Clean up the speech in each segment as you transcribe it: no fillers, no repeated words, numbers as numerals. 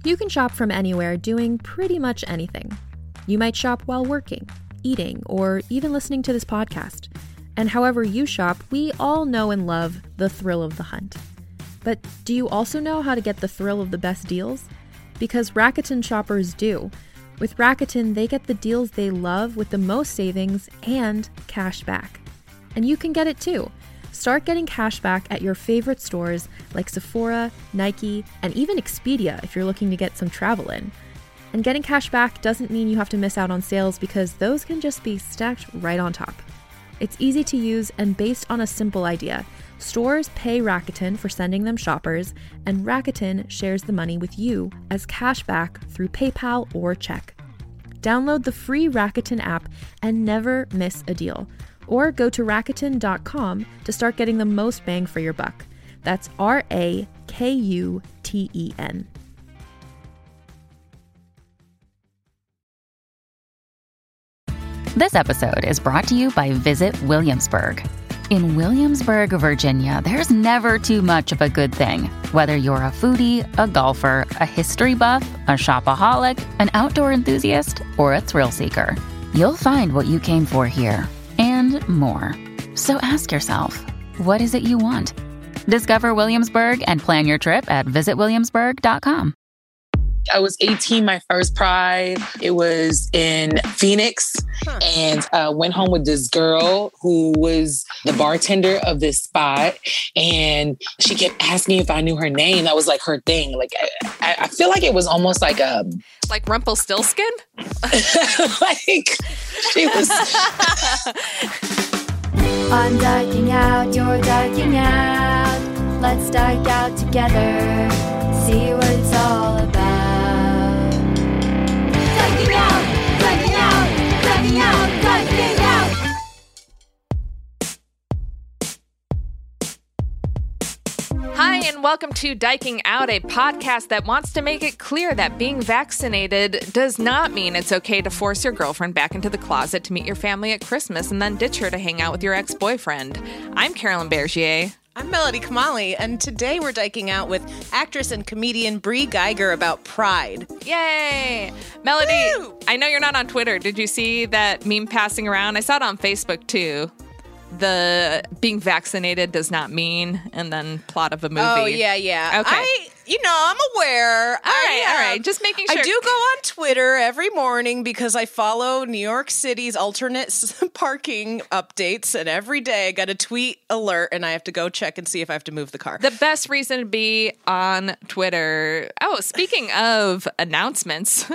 You can shop from anywhere doing pretty much anything. You might shop while working, eating, or even listening to this podcast. And however you shop, we all know and love the thrill of the hunt. But do you also know how to get the thrill of the best deals? Because Rakuten shoppers do. With Rakuten, they get the deals they love with the most savings and cash back. And you can get it too. Start getting cash back at your favorite stores like Sephora, Nike, and even Expedia if you're looking to get some travel in. And getting cash back doesn't mean you have to miss out on sales because those can just be stacked right on top. It's easy to use and based on a simple idea. Stores pay Rakuten for sending them shoppers, and Rakuten shares the money with you as cash back through PayPal or check. Download the free Rakuten app and never miss a deal. Or go to Rakuten.com to start getting the most bang for your buck. That's Rakuten. This episode is brought to you by Visit Williamsburg. In Williamsburg, Virginia, there's never too much of a good thing. Whether you're a foodie, a golfer, a history buff, a shopaholic, an outdoor enthusiast, or a thrill seeker, you'll find what you came for here and more. So ask yourself, what is it you want? Discover Williamsburg and plan your trip at visitwilliamsburg.com. I was 18, my first Pride. It was in Phoenix, and went home with this girl who was the bartender of this spot, and she kept asking if I knew her name. That was like her thing. Like I feel like it was almost like a Rumpelstiltskin. Like she was. I'm dyking out, you're dyking out. Let's dike out together. See what it's all about. Dyking out, dyking out, dyking out, dyking out. Hi, and welcome to Dyking Out, a podcast that wants to make it clear that being vaccinated does not mean it's okay to force your girlfriend back into the closet to meet your family at Christmas and then ditch her to hang out with your ex-boyfriend. I'm Carolyn Bergier. I'm Melody Kamali, and today we're diking out with actress and comedian Brie Geiger about Pride. Yay! Melody, Woo! I know you're not on Twitter. Did you see that meme passing around? I saw it on Facebook, too. The being vaccinated does not mean, and then plot of a movie. Oh, yeah. Okay. I'm aware. All right. Just making sure. I do go on Twitter every morning because I follow New York City's alternate parking updates, and every day I got a tweet alert, and I have to go check and see if I have to move the car. The best reason to be on Twitter. Oh, speaking of announcements.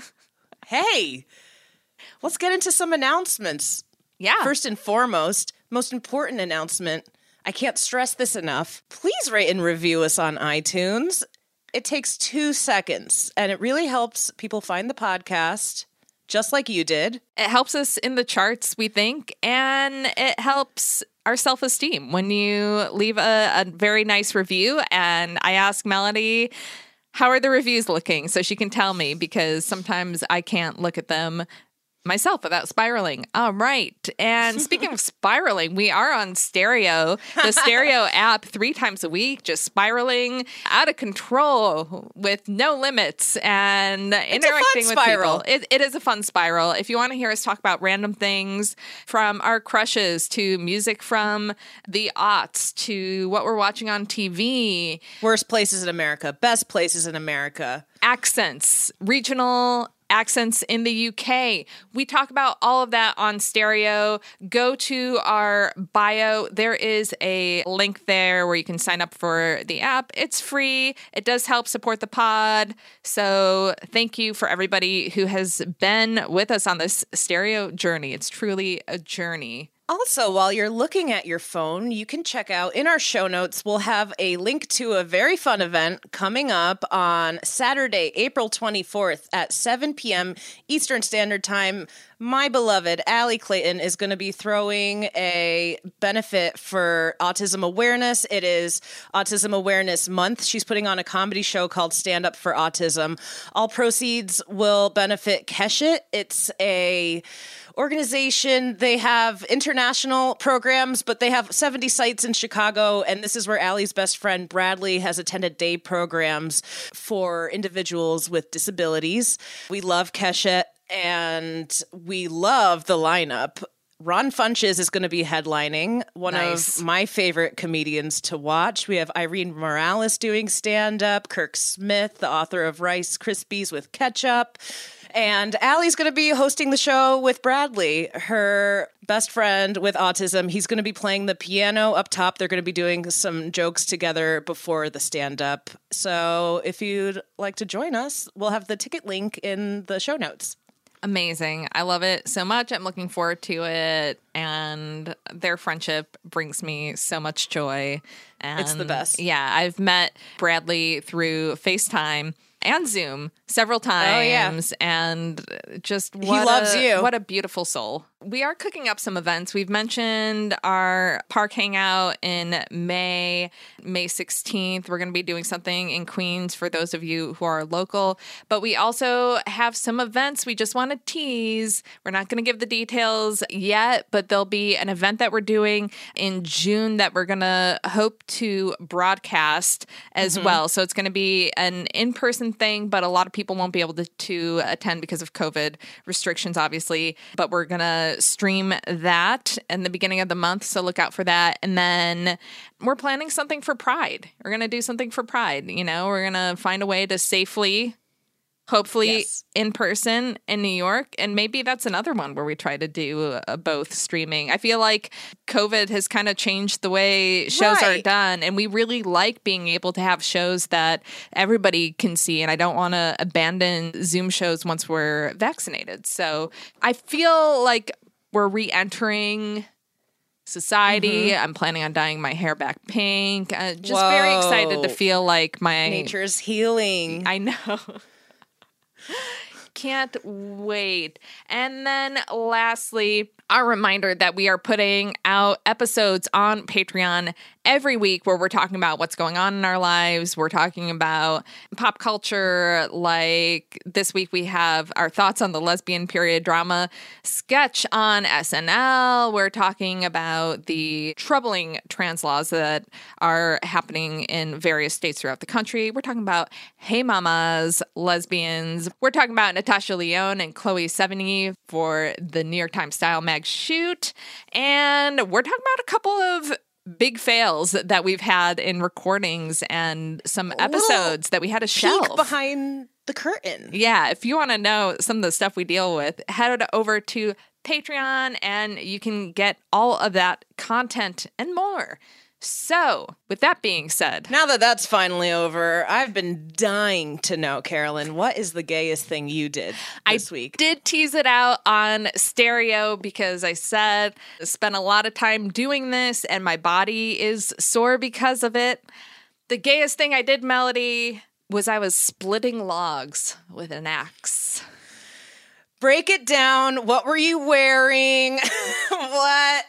Hey, let's get into some announcements. Yeah. First and foremost, most important announcement, I can't stress this enough. Please rate and review us on iTunes. It takes 2 seconds, and it really helps people find the podcast, just like you did. It helps us in the charts, we think, and it helps our self-esteem when you leave a very nice review. And I ask Melody, how are the reviews looking? So she can tell me, because sometimes I can't look at them myself without spiraling. All right. And speaking of spiraling, we are on Stereo, the Stereo app 3 times a week, just spiraling out of control with no limits and interacting with people. It is a fun spiral. If you want to hear us talk about random things, from our crushes to music from the aughts to what we're watching on TV. Worst places in America, best places in America. Accents, regional accents in the UK. We talk about all of that on Stereo. Go to our bio. There is a link there where you can sign up for the app. It's free. It does help support the pod. So thank you for everybody who has been with us on this Stereo journey. It's truly a journey. Also, while you're looking at your phone, you can check out in our show notes, we'll have a link to a very fun event coming up on Saturday, April 24th at 7 p.m. Eastern Standard Time. My beloved Allie Clayton is going to be throwing a benefit for autism awareness. It is Autism Awareness Month. She's putting on a comedy show called Stand Up for Autism. All proceeds will benefit Keshet. It's a organization. They have international programs, but they have 70 sites in Chicago. And this is where Allie's best friend, Bradley, has attended day programs for individuals with disabilities. We love Keshet and we love the lineup. Ron Funches is going to be headlining, one of my favorite comedians to watch. We have Irene Morales doing stand-up, Kirk Smith, the author of Rice Krispies with Ketchup, and Allie's going to be hosting the show with Bradley, her best friend with autism. He's going to be playing the piano up top. They're going to be doing some jokes together before the stand-up. So if you'd like to join us, we'll have the ticket link in the show notes. Amazing. I love it so much. I'm looking forward to it. And their friendship brings me so much joy. And it's the best. Yeah. I've met Bradley through FaceTime and Zoom several times. And just he loves you. What a beautiful soul. We are cooking up some events. We've mentioned our park hangout in May 16th. We're going to be doing something in Queens for those of you who are local. But we also have some events we just want to tease. We're not going to give the details yet, but there'll be an event that we're doing in June that we're going to hope to broadcast as well. So it's going to be an in-person thing, but a lot of people won't be able to attend because of COVID restrictions, obviously. But we're going to stream that in the beginning of the month, so look out for that. And then we're planning something for Pride. We're going to do something for Pride. You know, we're going to find a way to safely, hopefully in person in New York. And maybe that's another one where we try to do both streaming. I feel like COVID has kind of changed the way shows are done. And we really like being able to have shows that everybody can see. And I don't want to abandon Zoom shows once we're vaccinated. So I feel like we're re-entering society. I'm planning on dyeing my hair back pink. Just very excited to feel like my nature's healing. I know. Can't wait. And then lastly, our reminder that we are putting out episodes on Patreon every week where we're talking about what's going on in our lives. We're talking about pop culture. Like this week, we have our thoughts on the lesbian period drama sketch on SNL. We're talking about the troubling trans laws that are happening in various states throughout the country. We're talking about Hey Mamas, lesbians. We're talking about Natasha Lyonne and Chloe Sevigny for the New York Times Style Mag shoot. And we're talking about a couple of big fails that we've had in recordings and some episodes that we had to shelve. Peek behind the curtain. Yeah, if you want to know some of the stuff we deal with, head over to Patreon and you can get all of that content and more. So, with that being said, now that that's finally over, I've been dying to know, Carolyn, what is the gayest thing you did this week? I did tease it out on stereo because I said I spent a lot of time doing this and my body is sore because of it. The gayest thing I did, Melody, was I was splitting logs with an axe. Break it down. What were you wearing? What?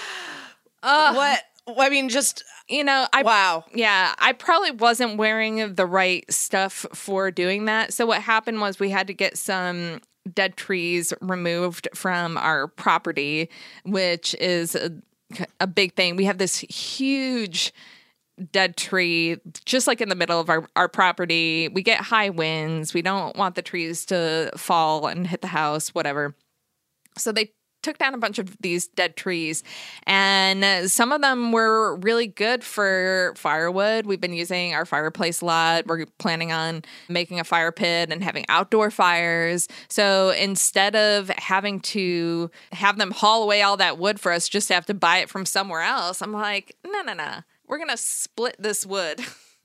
What? I mean, just, you know, wow. Yeah, I probably wasn't wearing the right stuff for doing that. So what happened was we had to get some dead trees removed from our property, which is a big thing. We have this huge dead tree just like in the middle of our property. We get high winds. We don't want the trees to fall and hit the house, whatever. So they took down a bunch of these dead trees, and some of them were really good for firewood. We've been using our fireplace a lot. We're planning on making a fire pit and having outdoor fires. So instead of having to have them haul away all that wood for us, just have to buy it from somewhere else, I'm like, no. We're going to split this wood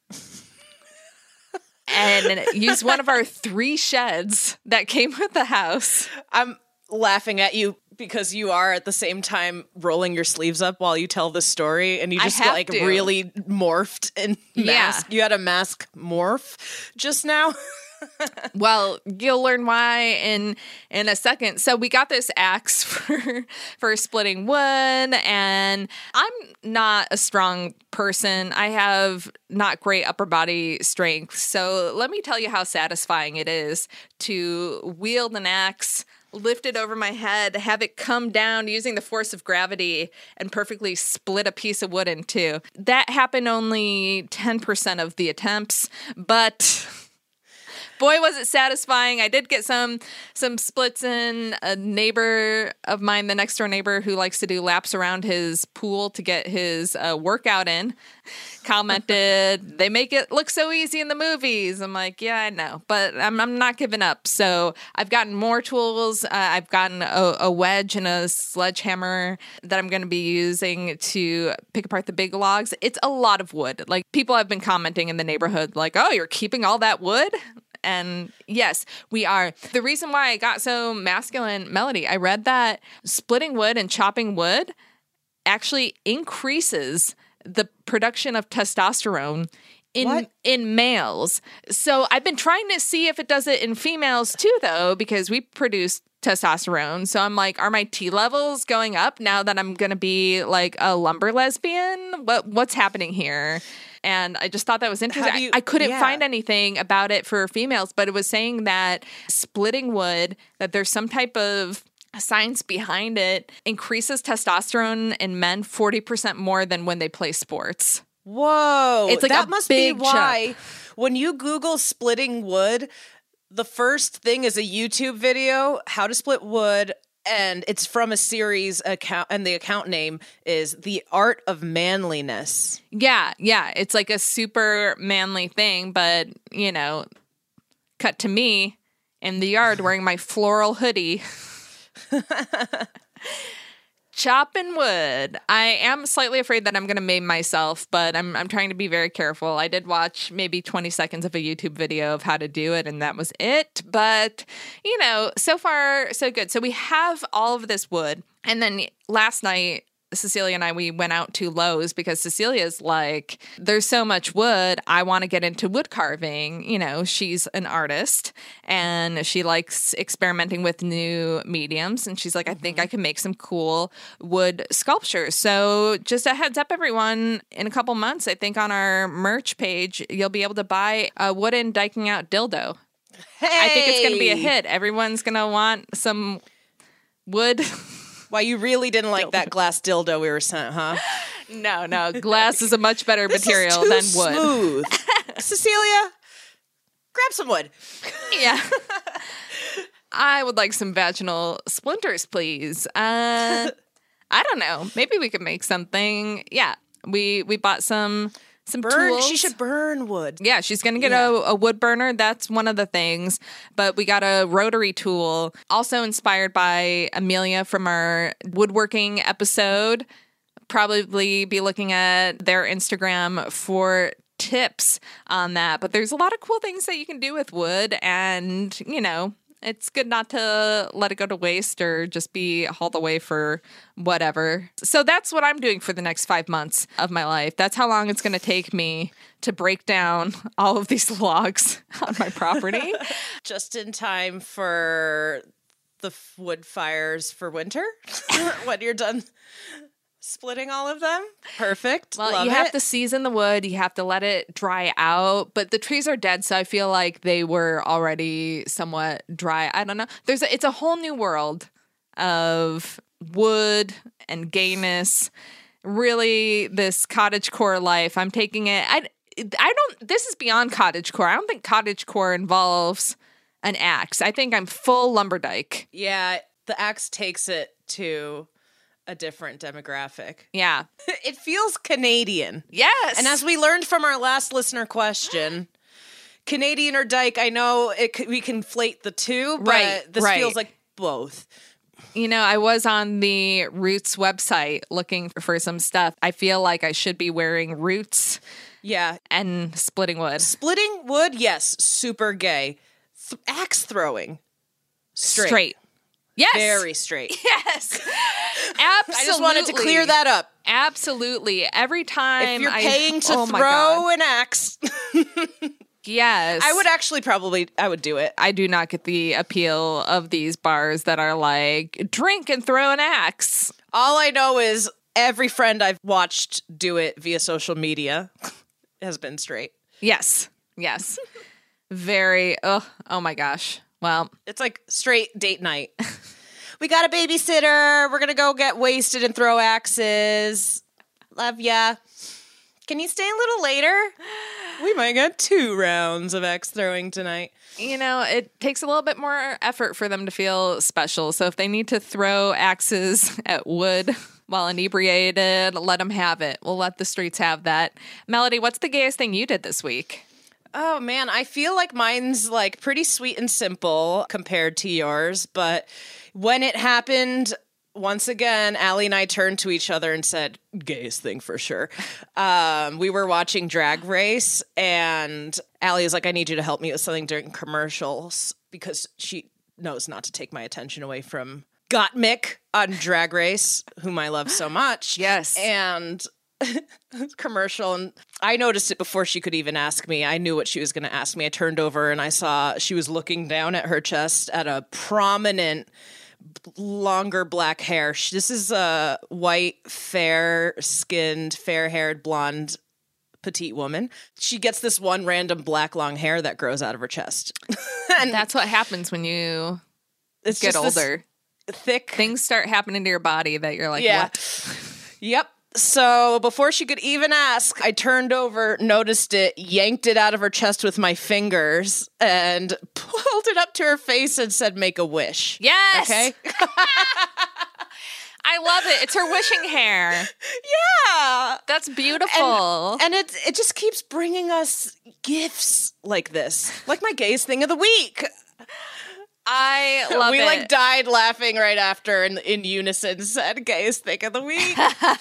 and use one of our 3 sheds that came with the house. I'm laughing at you because you are at the same time rolling your sleeves up while you tell the story, and you just really morphed in mask. Yeah. You had a mask morph just now. Well, you'll learn why in a second. So we got this axe for splitting wood, and I'm not a strong person. I have not great upper body strength. So let me tell you how satisfying it is to wield an axe lift it over my head, have it come down using the force of gravity and perfectly split a piece of wood in two. That happened only 10% of the attempts, but boy, was it satisfying. I did get some splits in. A neighbor of mine, the next door neighbor who likes to do laps around his pool to get his workout in, commented, they make it look so easy in the movies. I'm like, yeah, I know, but I'm not giving up. So I've gotten more tools. I've gotten a wedge and a sledgehammer that I'm going to be using to pick apart the big logs. It's a lot of wood. Like, people have been commenting in the neighborhood like, oh, you're keeping all that wood? And yes, we are. The reason why I got so masculine, Melody, I read that splitting wood and chopping wood actually increases the production of testosterone in males. So I've been trying to see if it does it in females too, though, because we produce testosterone. So I'm like, are my T levels going up now that I'm going to be like a lumber lesbian? What's happening here? And I just thought that was interesting. I couldn't find anything about it for females, but it was saying that splitting wood, that there's some type of science behind it, increases testosterone in men 40% more than when they play sports. Whoa. It's like that a must big be why when you Google splitting wood, the first thing is a YouTube video, how to split wood. And it's from a series account, and the account name is The Art of Manliness. Yeah. It's like a super manly thing, but, you know, cut to me in the yard wearing my floral hoodie. Chopping wood. I am slightly afraid that I'm going to maim myself, but I'm trying to be very careful. I did watch maybe 20 seconds of a YouTube video of how to do it, and that was it. But, you know, so far, so good. So we have all of this wood. And then last night, Cecilia and I, we went out to Lowe's because Cecilia's like, there's so much wood. I want to get into wood carving. You know, she's an artist and she likes experimenting with new mediums. And she's like, I think I can make some cool wood sculptures. So just a heads up, everyone, in a couple months, I think on our merch page, you'll be able to buy a wooden diking out dildo. Hey! I think it's going to be a hit. Everyone's going to want some wood. Why, you really didn't like that glass dildo we were sent, huh? No. Glass is a much better material than wood. Smooth. Cecilia, grab some wood. Yeah. I would like some vaginal splinters, please. I don't know. Maybe we could make something. Yeah. We bought some tools. She should burn wood. Yeah, she's going to get a wood burner. That's one of the things. But we got a rotary tool, also inspired by Amelia from our woodworking episode. Probably be looking at their Instagram for tips on that. But there's a lot of cool things that you can do with wood. And, you know, it's good not to let it go to waste or just be hauled away for whatever. So that's what I'm doing for the next 5 months of my life. That's how long it's going to take me to break down all of these logs on my property. Just in time for the wood fires for winter when you're done splitting all of them. Perfect. Well, Love you have it. to season the wood. You have to let it dry out. But the trees are dead, so I feel like they were already somewhat dry. I don't know. It's a whole new world of wood and gayness. Really, this cottagecore life. I'm taking it. I don't. This is beyond cottagecore. I don't think cottagecore involves an axe. I think I'm full lumberdyke. Yeah, the axe takes it to a different demographic. Yeah. It feels Canadian. Yes. And as we learned from our last listener question, Canadian or dyke, I know we conflate the two, but this feels like both. You know, I was on the Roots website looking for some stuff. I feel like I should be wearing Roots. Yeah. And splitting wood. Splitting wood, yes, super gay. Axe throwing, straight. Yes. Very straight. Yes. Absolutely. I just wanted to clear that up. Absolutely. Every time if you're paying to my throw God. an axe. Yes. I would actually I would do it. I do not get the appeal of these bars that are like, drink and throw an axe. All I know is every friend I've watched do it via social media has been straight. Yes. Very, oh my gosh. Well, it's like straight date night. We got a babysitter. We're going to go get wasted and throw axes. Love ya. Can you stay a little later? We might get 2 rounds of axe throwing tonight. You know, it takes a little bit more effort for them to feel special. So if they need to throw axes at wood while inebriated, let them have it. We'll let the streets have that. Melody, what's the gayest thing you did this week? Oh, man, I feel like mine's like pretty sweet and simple compared to yours. But when it happened, once again, Allie and I turned to each other and said, gayest thing for sure. We were watching Drag Race, and Allie was like, I need you to help me with something during commercials, because she knows not to take my attention away from Gottmik on Drag Race, whom I love so much. Yes. And commercial, and I noticed it before she could even ask me. I knew what she was going to ask me. I turned over and I saw she was looking down at her chest at a prominent longer black hair. This is a white, fair-skinned, fair-haired, blonde, petite woman. She gets this one random black long hair that grows out of her chest. And that's what happens when you get older. Thick things start happening to your body that you're like, yeah. What? Yep. So before she could even ask, I turned over, noticed it, yanked it out of her chest with my fingers, and pulled it up to her face and said, make a wish. Yes. Okay. I love it. It's her wishing hair. Yeah. That's beautiful. And it just keeps bringing us gifts like this. Like my gayest thing of the week. I love it. We like died laughing right after and in unison said gayest thing of the week.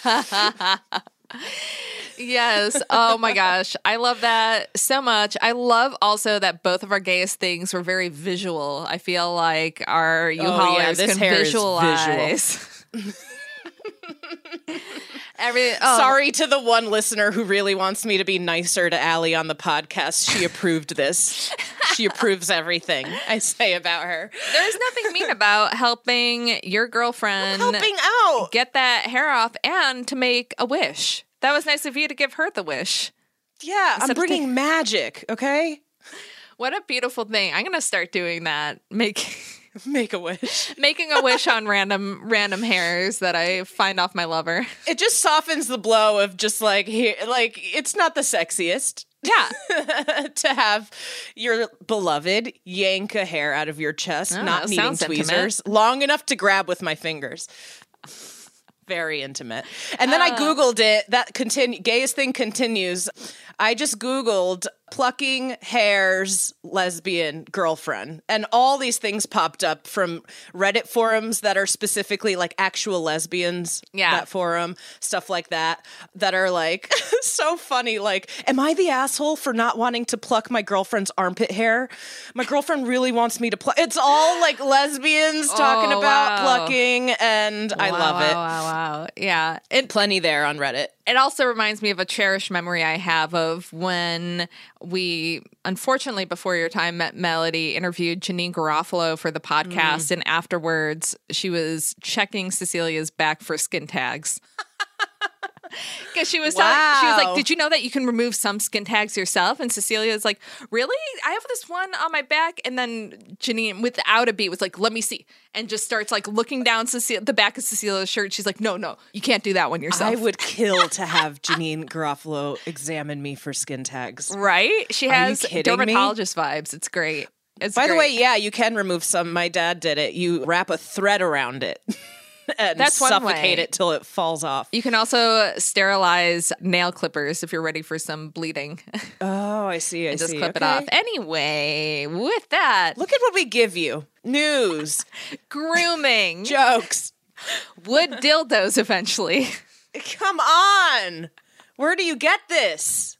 Yes. Oh my gosh. I love that so much. I love also that both of our gayest things were very visual. I feel like our U-Haulers this can hair visualize. Sorry to the one listener who really wants me to be nicer to Allie on the podcast. She approved this. She approves everything I say about her. There's nothing mean about helping your girlfriend out, get that hair off, and to make a wish. That was nice of you to give her the wish. Yeah, I'm bringing magic, okay? What a beautiful thing. I'm going to start doing that. Make a wish. Making a wish on random hairs that I find off my lover. It just softens the blow of just like it's not the sexiest. Yeah. To have your beloved yank a hair out of your chest, not needing tweezers, long enough to grab with my fingers. Very intimate. And then I Googled it. That gayest thing continues. I just Googled plucking hairs lesbian girlfriend, and all these things popped up from Reddit forums that are specifically like actual lesbians. Yeah. That forum, stuff like that are like so funny. Like, am I the asshole for not wanting to pluck my girlfriend's armpit hair? My girlfriend really wants me to pluck. It's all like lesbians talking about plucking, and I love it. Wow. Yeah. Plenty there on Reddit. It also reminds me of a cherished memory I have of when we, unfortunately, before your time, met Melody, interviewed Janine Garofalo for the podcast. And afterwards, she was checking Cecilia's back for skin tags. Because she was like, did you know that you can remove some skin tags yourself? And Cecilia was like, really? I have this one on my back. And then Janine, without a beat, was like, let me see. And just starts like looking down the back of Cecilia's shirt. She's like, no, you can't do that one yourself. I would kill to have Janine Garofalo examine me for skin tags. Right? She has dermatologist vibes. It's great. By the way, yeah, you can remove some. My dad did it. You wrap a thread around it. And that's suffocate it till it falls off. You can also sterilize nail clippers if you're ready for some bleeding. Oh, I see. And just clip it off. Anyway, with that, look at what we give you: news, grooming, jokes, wood dildos. Eventually, come on. Where do you get this?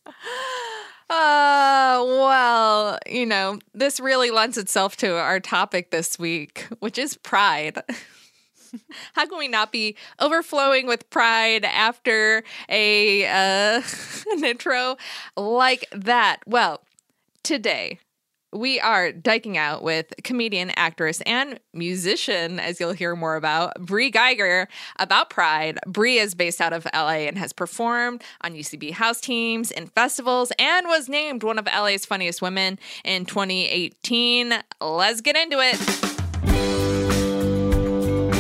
Well, this really lends itself to our topic this week, which is pride. How can we not be overflowing with pride after an intro like that? Well, today we are diking out with comedian, actress, and musician, as you'll hear more about, Brie Geiger, about pride. Brie is based out of LA and has performed on UCB house teams and festivals and was named one of LA's funniest women in 2018. Let's get into it.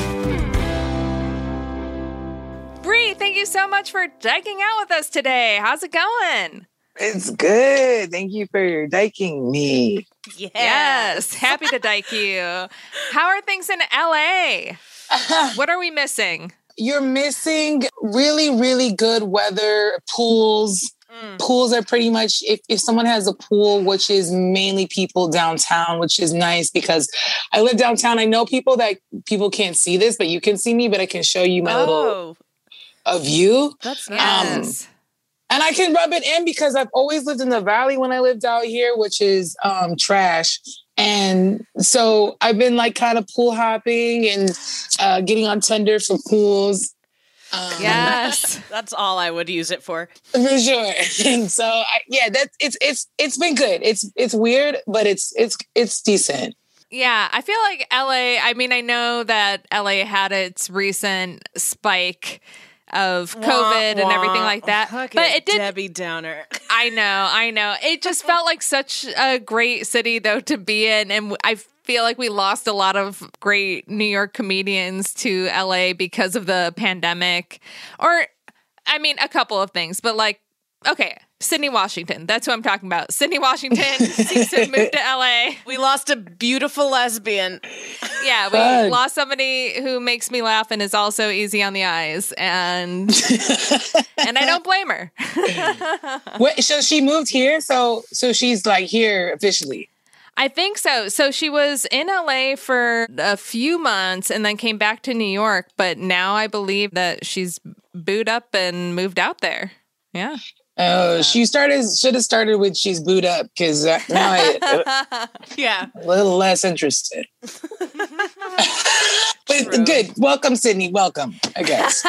you so much for diking out with us today. How's it going? It's good. Thank you for diking me. Yes. Happy to dike you. How are things in LA? What are we missing? You're missing really, really good weather, pools. Pools are pretty much, if someone has a pool, which is mainly people downtown, which is nice because I live downtown. I know people can't see this, but you can see me, but I can show you my little view. That's nice. And I can rub it in because I've always lived in the valley when I lived out here, which is trash. And so I've been like kind of pool hopping and getting on Tinder for pools. Yes, that's all I would use it for sure. And so it's been good. It's weird, but it's decent. Yeah, I feel like LA. I mean, I know that LA had its recent spike of COVID and everything like that, but it did. Debbie Downer. I know. It just felt like such a great city though to be in, and I feel like we lost a lot of great New York comedians to LA because of the pandemic. Or, I mean, a couple of things, but like, okay, Sydney Washington. That's who I'm talking about. Sydney Washington seems to have moved to LA. We lost a beautiful lesbian. Yeah, we lost somebody who makes me laugh and is also easy on the eyes. And I don't blame her. Wait, so she moved here? So she's like here officially? I think so. So she was in LA for a few months and then came back to New York. But now I believe that she's booed up and moved out there. Yeah. Oh, should have started with she's booed up because now a little less interested. But good. Welcome, Sydney. Welcome, I guess.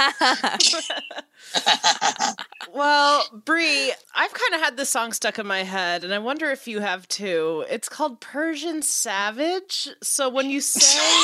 Well, Brie, I've kind of had this song stuck in my head, and I wonder if you have too. It's called Persian Savage. So when you say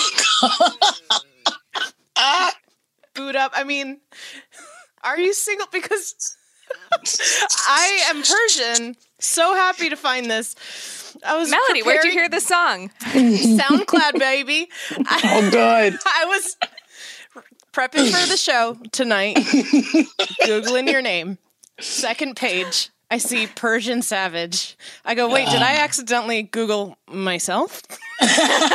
boot up, I mean, are you single? Because I am Persian. So happy to find this. Melody, where'd you hear this song? SoundCloud, baby. Oh, God. I was prepping for the show tonight, Googling your name. Second page, I see Persian Savage. I go, wait, did I accidentally Google myself? And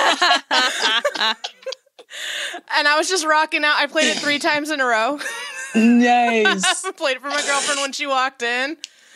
I was just rocking out. I played it 3 times in a row. Nice. Played it for my girlfriend when she walked in.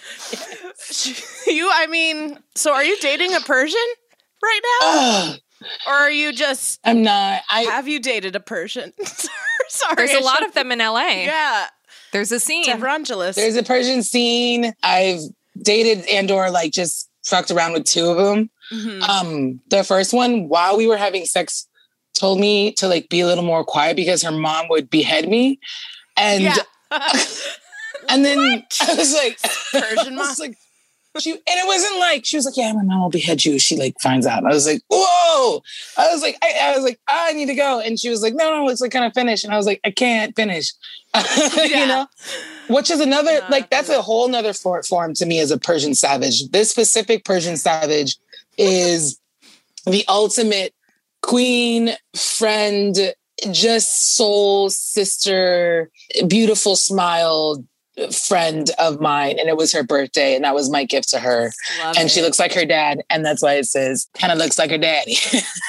So are you dating a Persian right now? Or are you just... I'm not. Have you dated a Persian? Sorry. There's a lot of them in LA. Yeah. There's a scene. There's a Persian scene. I've dated and/or like just fucked around with 2 of them. Mm-hmm. The first one, while we were having sex, told me to like be a little more quiet because her mom would behead me. And and then I was like, Persian mom. And it wasn't like she was like, yeah, my mom will behead you. She like finds out. I was like, whoa. I was like, I need to go. And she was like, no, it's like kind of finish. And I was like, I can't finish. You know, which is another that's a whole nother form to me as a Persian savage. This specific Persian savage is the ultimate queen, friend, just soul sister, beautiful smile friend of mine, and it was her birthday, and that was my gift to her. She looks like her dad, and that's why it says kind of looks like her daddy.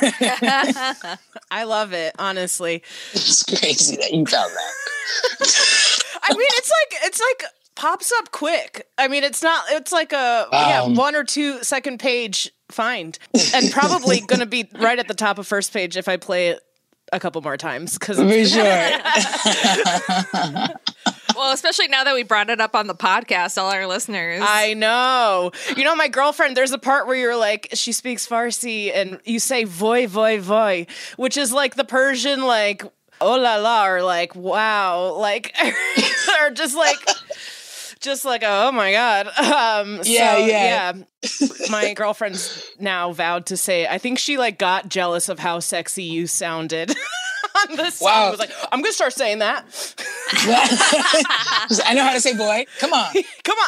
I love it, honestly. It's crazy that you found that. I mean, it's like pops up quick. I mean, it's like a 1 or 2 second page find, and probably going to be right at the top of first page if I play it a couple more times. For sure. Well, especially now that we brought it up on the podcast, all our listeners. I know. You know, my girlfriend, there's a part where you're like, she speaks Farsi and you say voy, voy, voy, which is like the Persian, like, oh la la, or like, wow, like, or just like, oh my God. Yeah. My girlfriend's now vowed to say, I think she like got jealous of how sexy you sounded. On this song. I was like, I'm going to start saying that. I know how to say boy. Come on. Come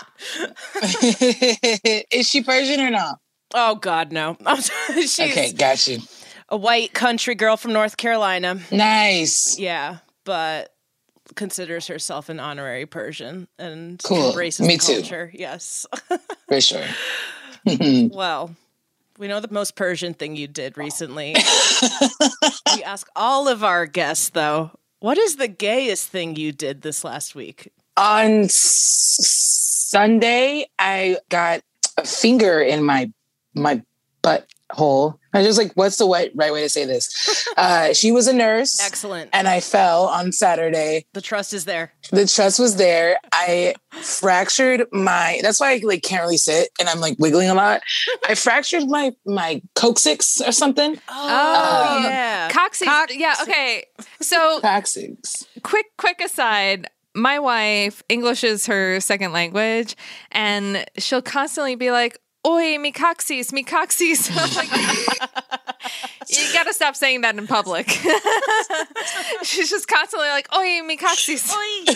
on. Is she Persian or not? Oh, God, no. She's okay, got you. A white country girl from North Carolina. Nice. Yeah, but considers herself an honorary Persian and Cool. embraces Me the too. culture. Yes. For sure. Well, we know the most Persian thing you did recently. We ask all of our guests, though, what is the gayest thing you did this last week? On Sunday, I got a finger in my butthole. I was just like, what's the right way to say this? She was a nurse. Excellent. And I fell on Saturday. The trust is there. The trust was there. I fractured that's why I like can't really sit and I'm like wiggling a lot. I fractured my coccyx or something. Oh, yeah. Coccyx. Yeah, okay. So Coccyx. quick aside. My wife, English is her second language, and she'll constantly be like, "Oi, mi coccyx, mi coccyx." I'm like, you gotta stop saying that in public. She's just constantly like, "Oi, mi coccyx."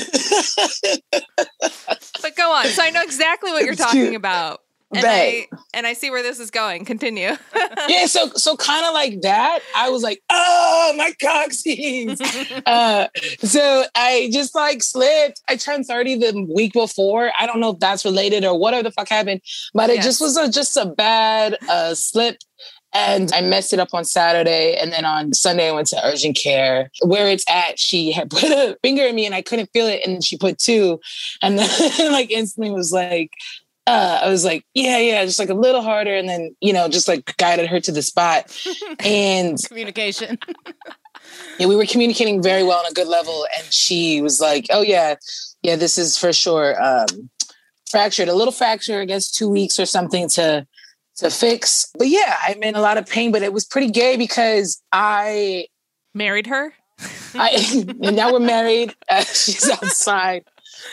But go on. So I know exactly what you're talking about. And I see where this is going. Continue. Yeah, so kind of like that. I was like, oh, my coccyx. So I just like slipped. I turned 30 the week before. I don't know if that's related or whatever the fuck happened, but it just was just a bad slip. And I messed it up on Saturday. And then on Sunday, I went to urgent care. Where it's at, she had put a finger in me and I couldn't feel it. And she put two. And then like instantly was like, I was like, yeah, just like a little harder. And then, just like guided her to the spot. And communication. Yeah, we were communicating very well on a good level. And she was like, oh, yeah, this is for sure fractured. A little fracture, I guess 2 weeks or something to fix. But yeah, I'm in a lot of pain, but it was pretty gay because I married her. And now we're married. She's outside.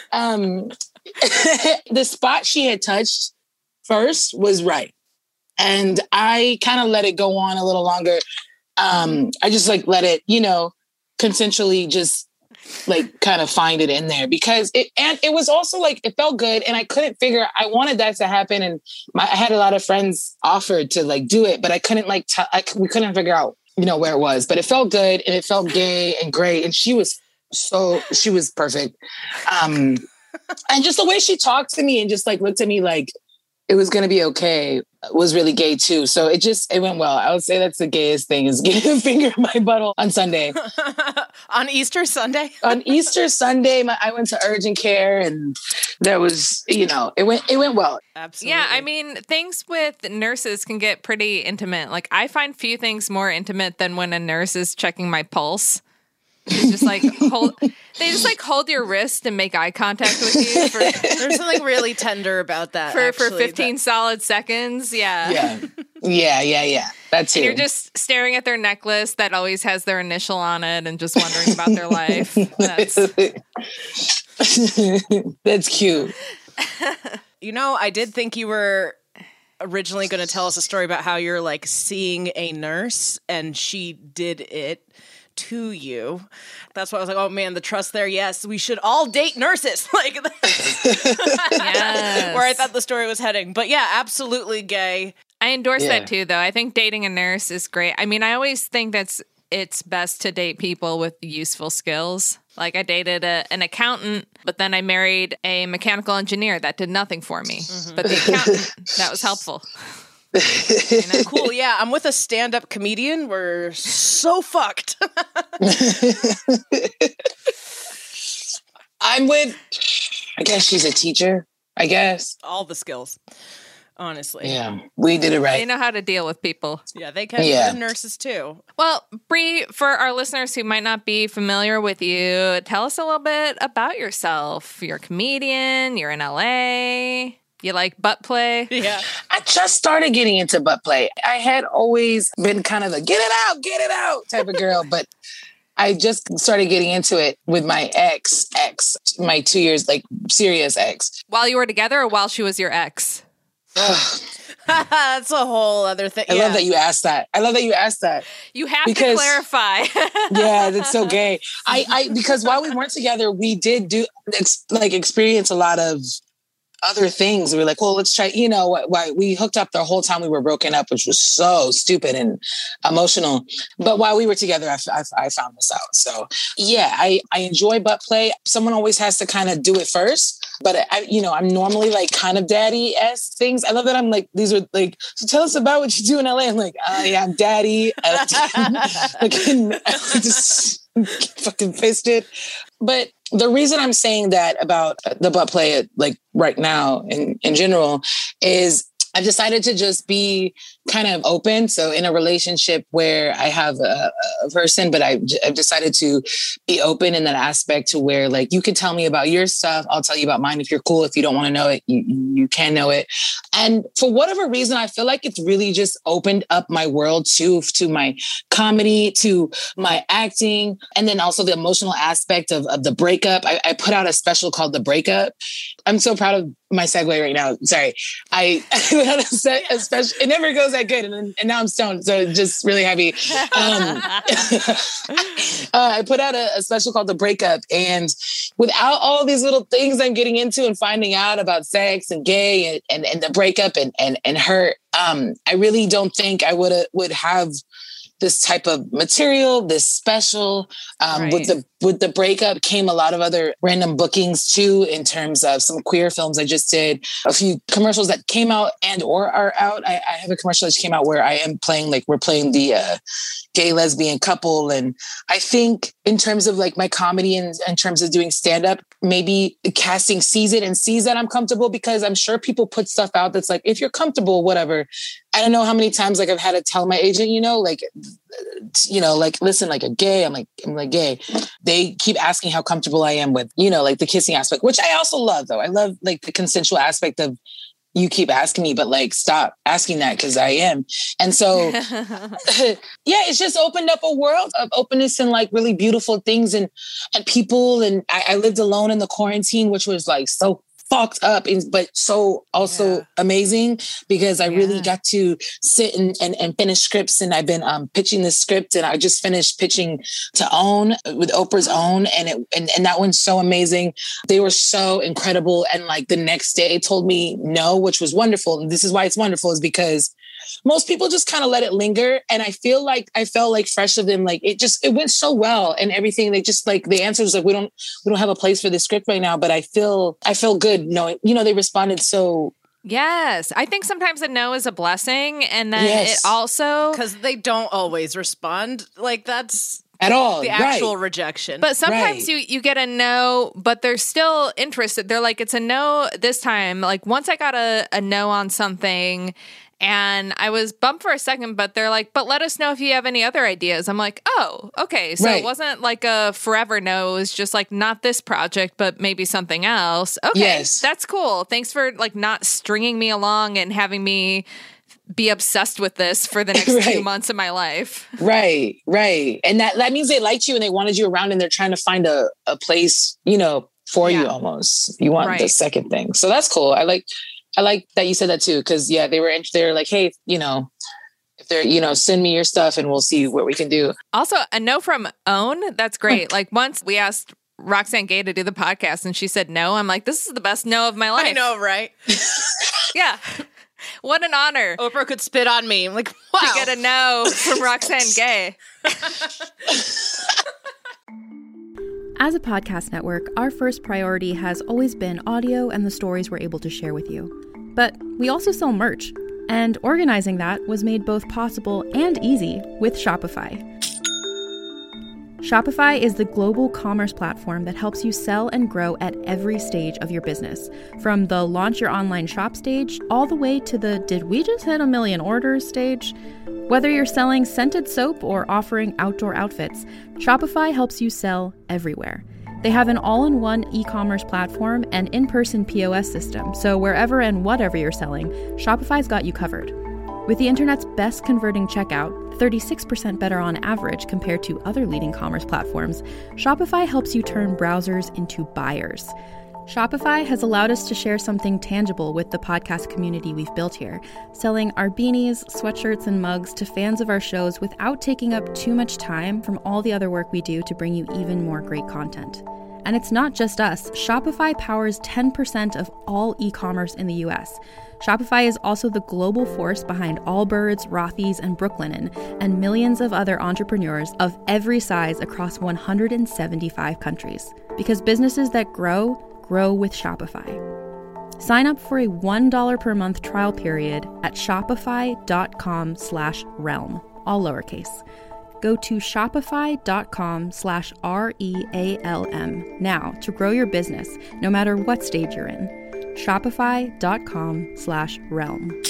The spot she had touched first was right. And I kind of let it go on a little longer. I just like let it, consensually just like kind of find it in there because it was also like, it felt good. And I couldn't I wanted that to happen. And I had a lot of friends offered to like do it, but I couldn't we couldn't figure out, where it was, but it felt good and it felt gay and great. And she was perfect. And just the way she talked to me and just like looked at me like it was going to be okay was really gay too. So it went well. I would say that's the gayest thing is getting a finger in my butthole on Sunday. On Easter Sunday? On Easter Sunday, I went to urgent care and there was, it went well. Absolutely. Yeah, I mean, things with nurses can get pretty intimate. Like I find few things more intimate than when a nurse is checking my pulse. It's just like hold your wrist and make eye contact with you. There's something really tender about that. For 15 solid seconds. Yeah. Yeah. That's it. You're just staring at their necklace that always has their initial on it and just wondering about their life. That's cute. I did think you were originally going to tell us a story about how you're like seeing a nurse and she did it to you. That's why I was like, oh man, the trust there. Yes, we should all date nurses. Like, yes. Where I thought the story was heading. But yeah, absolutely gay. I endorse that too, though. I think dating a nurse is great. I mean, I always think it's best to date people with useful skills. Like I dated an accountant, but then I married a mechanical engineer that did nothing for me. Mm-hmm. But the accountant, that was helpful. Cool. Yeah, I'm with a stand-up comedian. We're so fucked. I'm with, I guess she's a teacher. I guess all the skills. Honestly, yeah, we did it right. They know how to deal with people. Yeah, they can. Yeah. Nurses too. Well, Bree, for our listeners who might not be familiar with you, tell us a little bit about yourself. You're a comedian. You're in LA. You like butt play? Yeah. I just started getting into butt play. I had always been kind of the get it out type of girl, but I just started getting into it with my ex, my 2 years, like serious ex. While you were together or while she was your ex? That's a whole other thing. I love that you asked that. You have to clarify. Yeah, that's so gay. I because while we weren't together, we did experience a lot of other things. We were like, well, let's try, you know, why we hooked up the whole time we were broken up, which was so stupid and emotional. But while we were together, I found this out. So yeah, I enjoy butt play. Someone always has to kind of do it first. But I'm normally like kind of daddy-esque things. I love that I'm like, these are like, so tell us about what you do in LA. I'm like, yeah, I'm daddy. I just fucking fisted. But the reason I'm saying that about the butt play, like right now in general, is I've decided to just be kind of open. So in a relationship where I have a person, but I've decided to be open in that aspect to where like, you can tell me about your stuff. I'll tell you about mine. If you're cool, if you don't want to know it, you can know it. And for whatever reason, I feel like it's really just opened up my world to my comedy, to my acting, and then also the emotional aspect of the breakup. I put out a special called The Breakup. I'm so proud of my segue right now. Sorry. I put out a special, it never goes that good. And now I'm stoned. So it's just really heavy. I put out a special called The Breakup. And without all these little things I'm getting into and finding out about sex and gay and the breakup and hurt, I really don't think I would have this type of material, this special. Right. With the breakup came a lot of other random bookings too, in terms of some queer films I just did, a few commercials that came out and or are out. I have a commercial that came out where I am playing, like we're playing the gay lesbian couple. And I think in terms of like my comedy and in terms of doing stand-up, maybe casting sees it and sees that I'm comfortable, because I'm sure people put stuff out that's like, if you're comfortable, whatever. I don't know how many times like I've had to tell my agent, like, listen, like I'm like gay. They keep asking how comfortable I am with, like the kissing aspect, which I also love though. I love like the consensual aspect of, you keep asking me, but like, stop asking that, because I am. And so, yeah, it's just opened up a world of openness and like really beautiful things and people. And I lived alone in the quarantine, which was like so fucked up, but so also amazing, because I really got to sit and finish scripts. And I've been pitching this script, and I just finished pitching to OWN with Oprah's OWN, and that one's so amazing. They were so incredible. And like the next day it told me no, which was wonderful. And this is why it's wonderful, is because most people just kind of let it linger. And I felt like fresh of them. Like it went so well and everything. They just like, the answer was like, we don't have a place for this script right now, but I feel good knowing, they responded so. Yes. I think sometimes a no is a blessing. And then it also, because they don't always respond. Like that's at all. The actual rejection. But sometimes you get a no, but they're still interested. They're like, it's a no this time. Like once I got a no on something, and I was bummed for a second, but they're like, but let us know if you have any other ideas. I'm like, oh, okay. So it wasn't like a forever no. It was just like, not this project, but maybe something else. Okay, that's cool. Thanks for like not stringing me along and having me be obsessed with this for the next 2 months of my life. Right. And that means they liked you and they wanted you around, and they're trying to find a place, for you almost. You want the second thing. So that's cool. I like that you said that too, because they're like, hey, if they're, send me your stuff and we'll see what we can do. Also, a no from OWN, that's great. Like once we asked Roxane Gay to do the podcast and she said no, I'm like, this is the best no of my life. I know, right? Yeah. What an honor. Oprah could spit on me. I'm like, wow. To get a no from Roxane Gay. As a podcast network, our first priority has always been audio and the stories we're able to share with you. But we also sell merch, and organizing that was made both possible and easy with Shopify. Shopify is the global commerce platform that helps you sell and grow at every stage of your business, from the launch your online shop stage all the way to the did we just hit 1 million orders stage. Whether you're selling scented soap or offering outdoor outfits, Shopify helps you sell everywhere. They have an all-in-one e-commerce platform and in-person POS system, so wherever and whatever you're selling, Shopify's got you covered. With the internet's best converting checkout, 36% better on average compared to other leading commerce platforms, Shopify helps you turn browsers into buyers. Shopify has allowed us to share something tangible with the podcast community we've built here, selling our beanies, sweatshirts, and mugs to fans of our shows without taking up too much time from all the other work we do to bring you even more great content. And it's not just us. Shopify powers 10% of all e-commerce in the US. Shopify is also the global force behind Allbirds, Rothy's, and Brooklinen, and millions of other entrepreneurs of every size across 175 countries. Because businesses that grow, grow with Shopify. Sign up for a $1 per month trial period at shopify.com/realm, all lowercase. Go to shopify.com/REALM now to grow your business, no matter what stage you're in. Shopify.com/realm.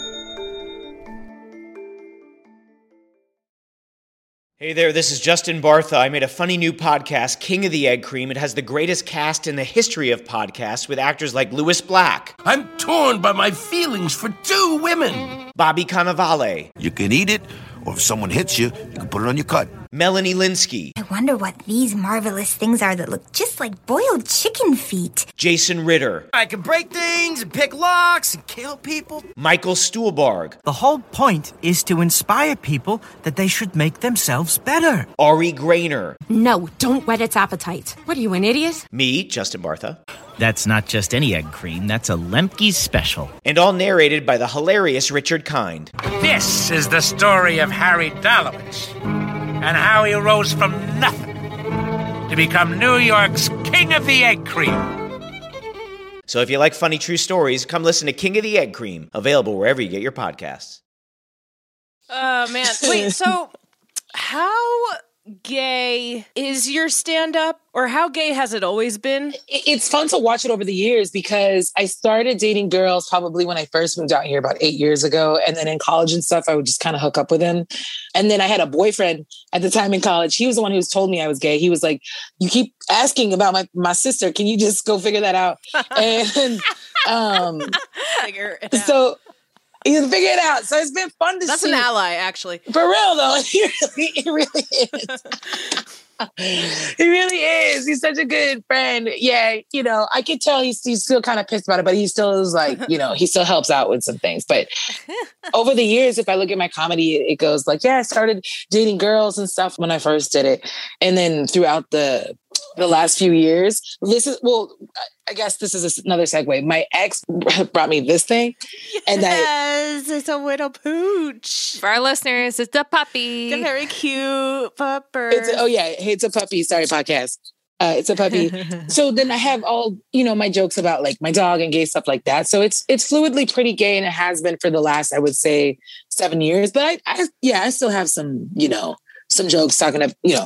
Hey there, this is Justin Bartha. I made a funny new podcast, King of the Egg Cream. It has the greatest cast in the history of podcasts with actors like Louis Black. I'm torn by my feelings for two women. Bobby Cannavale. You can eat it, or if someone hits you, you can put it on your cut. Melanie Linsky. I wonder what these marvelous things are that look just like boiled chicken feet. Jason Ritter. I can break things and pick locks and kill people. Michael Stuhlbarg. The whole point is to inspire people that they should make themselves better. Ari Grainer. No, don't whet its appetite. What are you, an idiot? Me, Justin Bartha. That's not just any egg cream, that's a Lemke's special. And all narrated by the hilarious Richard Kind. This is the story of Harry Dalowitz and how he rose from nothing to become New York's King of the Egg Cream. So if you like funny true stories, come listen to King of the Egg Cream, available wherever you get your podcasts. Oh, man. Wait, so how gay is your stand-up, or how gay has it always been? It's fun to watch it over the years because I started dating girls probably when I first moved out here about 8 years ago. And then in college and stuff, I would just kind of hook up with him. And then I had a boyfriend at the time in college. He was the one who told me I was gay. He was like, you keep asking about my sister. Can you just go figure that out? And figure it out. So you can figure it out. So it's been fun to see. That's an ally, actually. For real, though. It really is. He really is. He's such a good friend. Yeah, I could tell he's still kind of pissed about it, but he still is like, he still helps out with some things. But over the years, if I look at my comedy, it goes like, yeah, I started dating girls and stuff when I first did it. And then throughout the last few years, I guess this is another segue. My ex brought me this thing. Yes, it's a little pooch. For our listeners, it's a puppy. It's a very cute pupper. It's a puppy. Sorry, podcast. It's a puppy. So then I have all, my jokes about like my dog and gay stuff like that. So it's fluidly pretty gay, and it has been for the last, I would say, 7 years. But I still have some, some jokes talking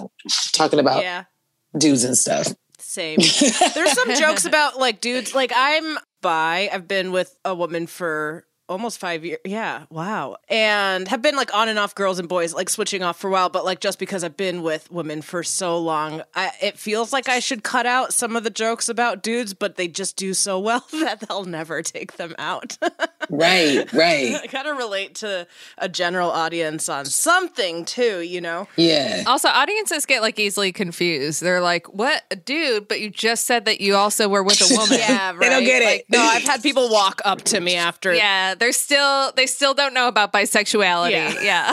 about dudes and stuff. Same. There's some jokes about like dudes. Like I'm bi. I've been with a woman for almost 5 years. Yeah. Wow. And have been like on and off girls and boys, like switching off for a while. But like just because I've been with women for so long, it feels like I should cut out some of the jokes about dudes, but they just do so well that they'll never take them out. Right. I gotta relate to a general audience on something too, Yeah. Also, audiences get like easily confused. They're like, what, a dude? But you just said that you also were with a woman. Yeah, right. They don't get it. Like, no, I've had people walk up to me after. Yeah, they still don't know about bisexuality. Yeah.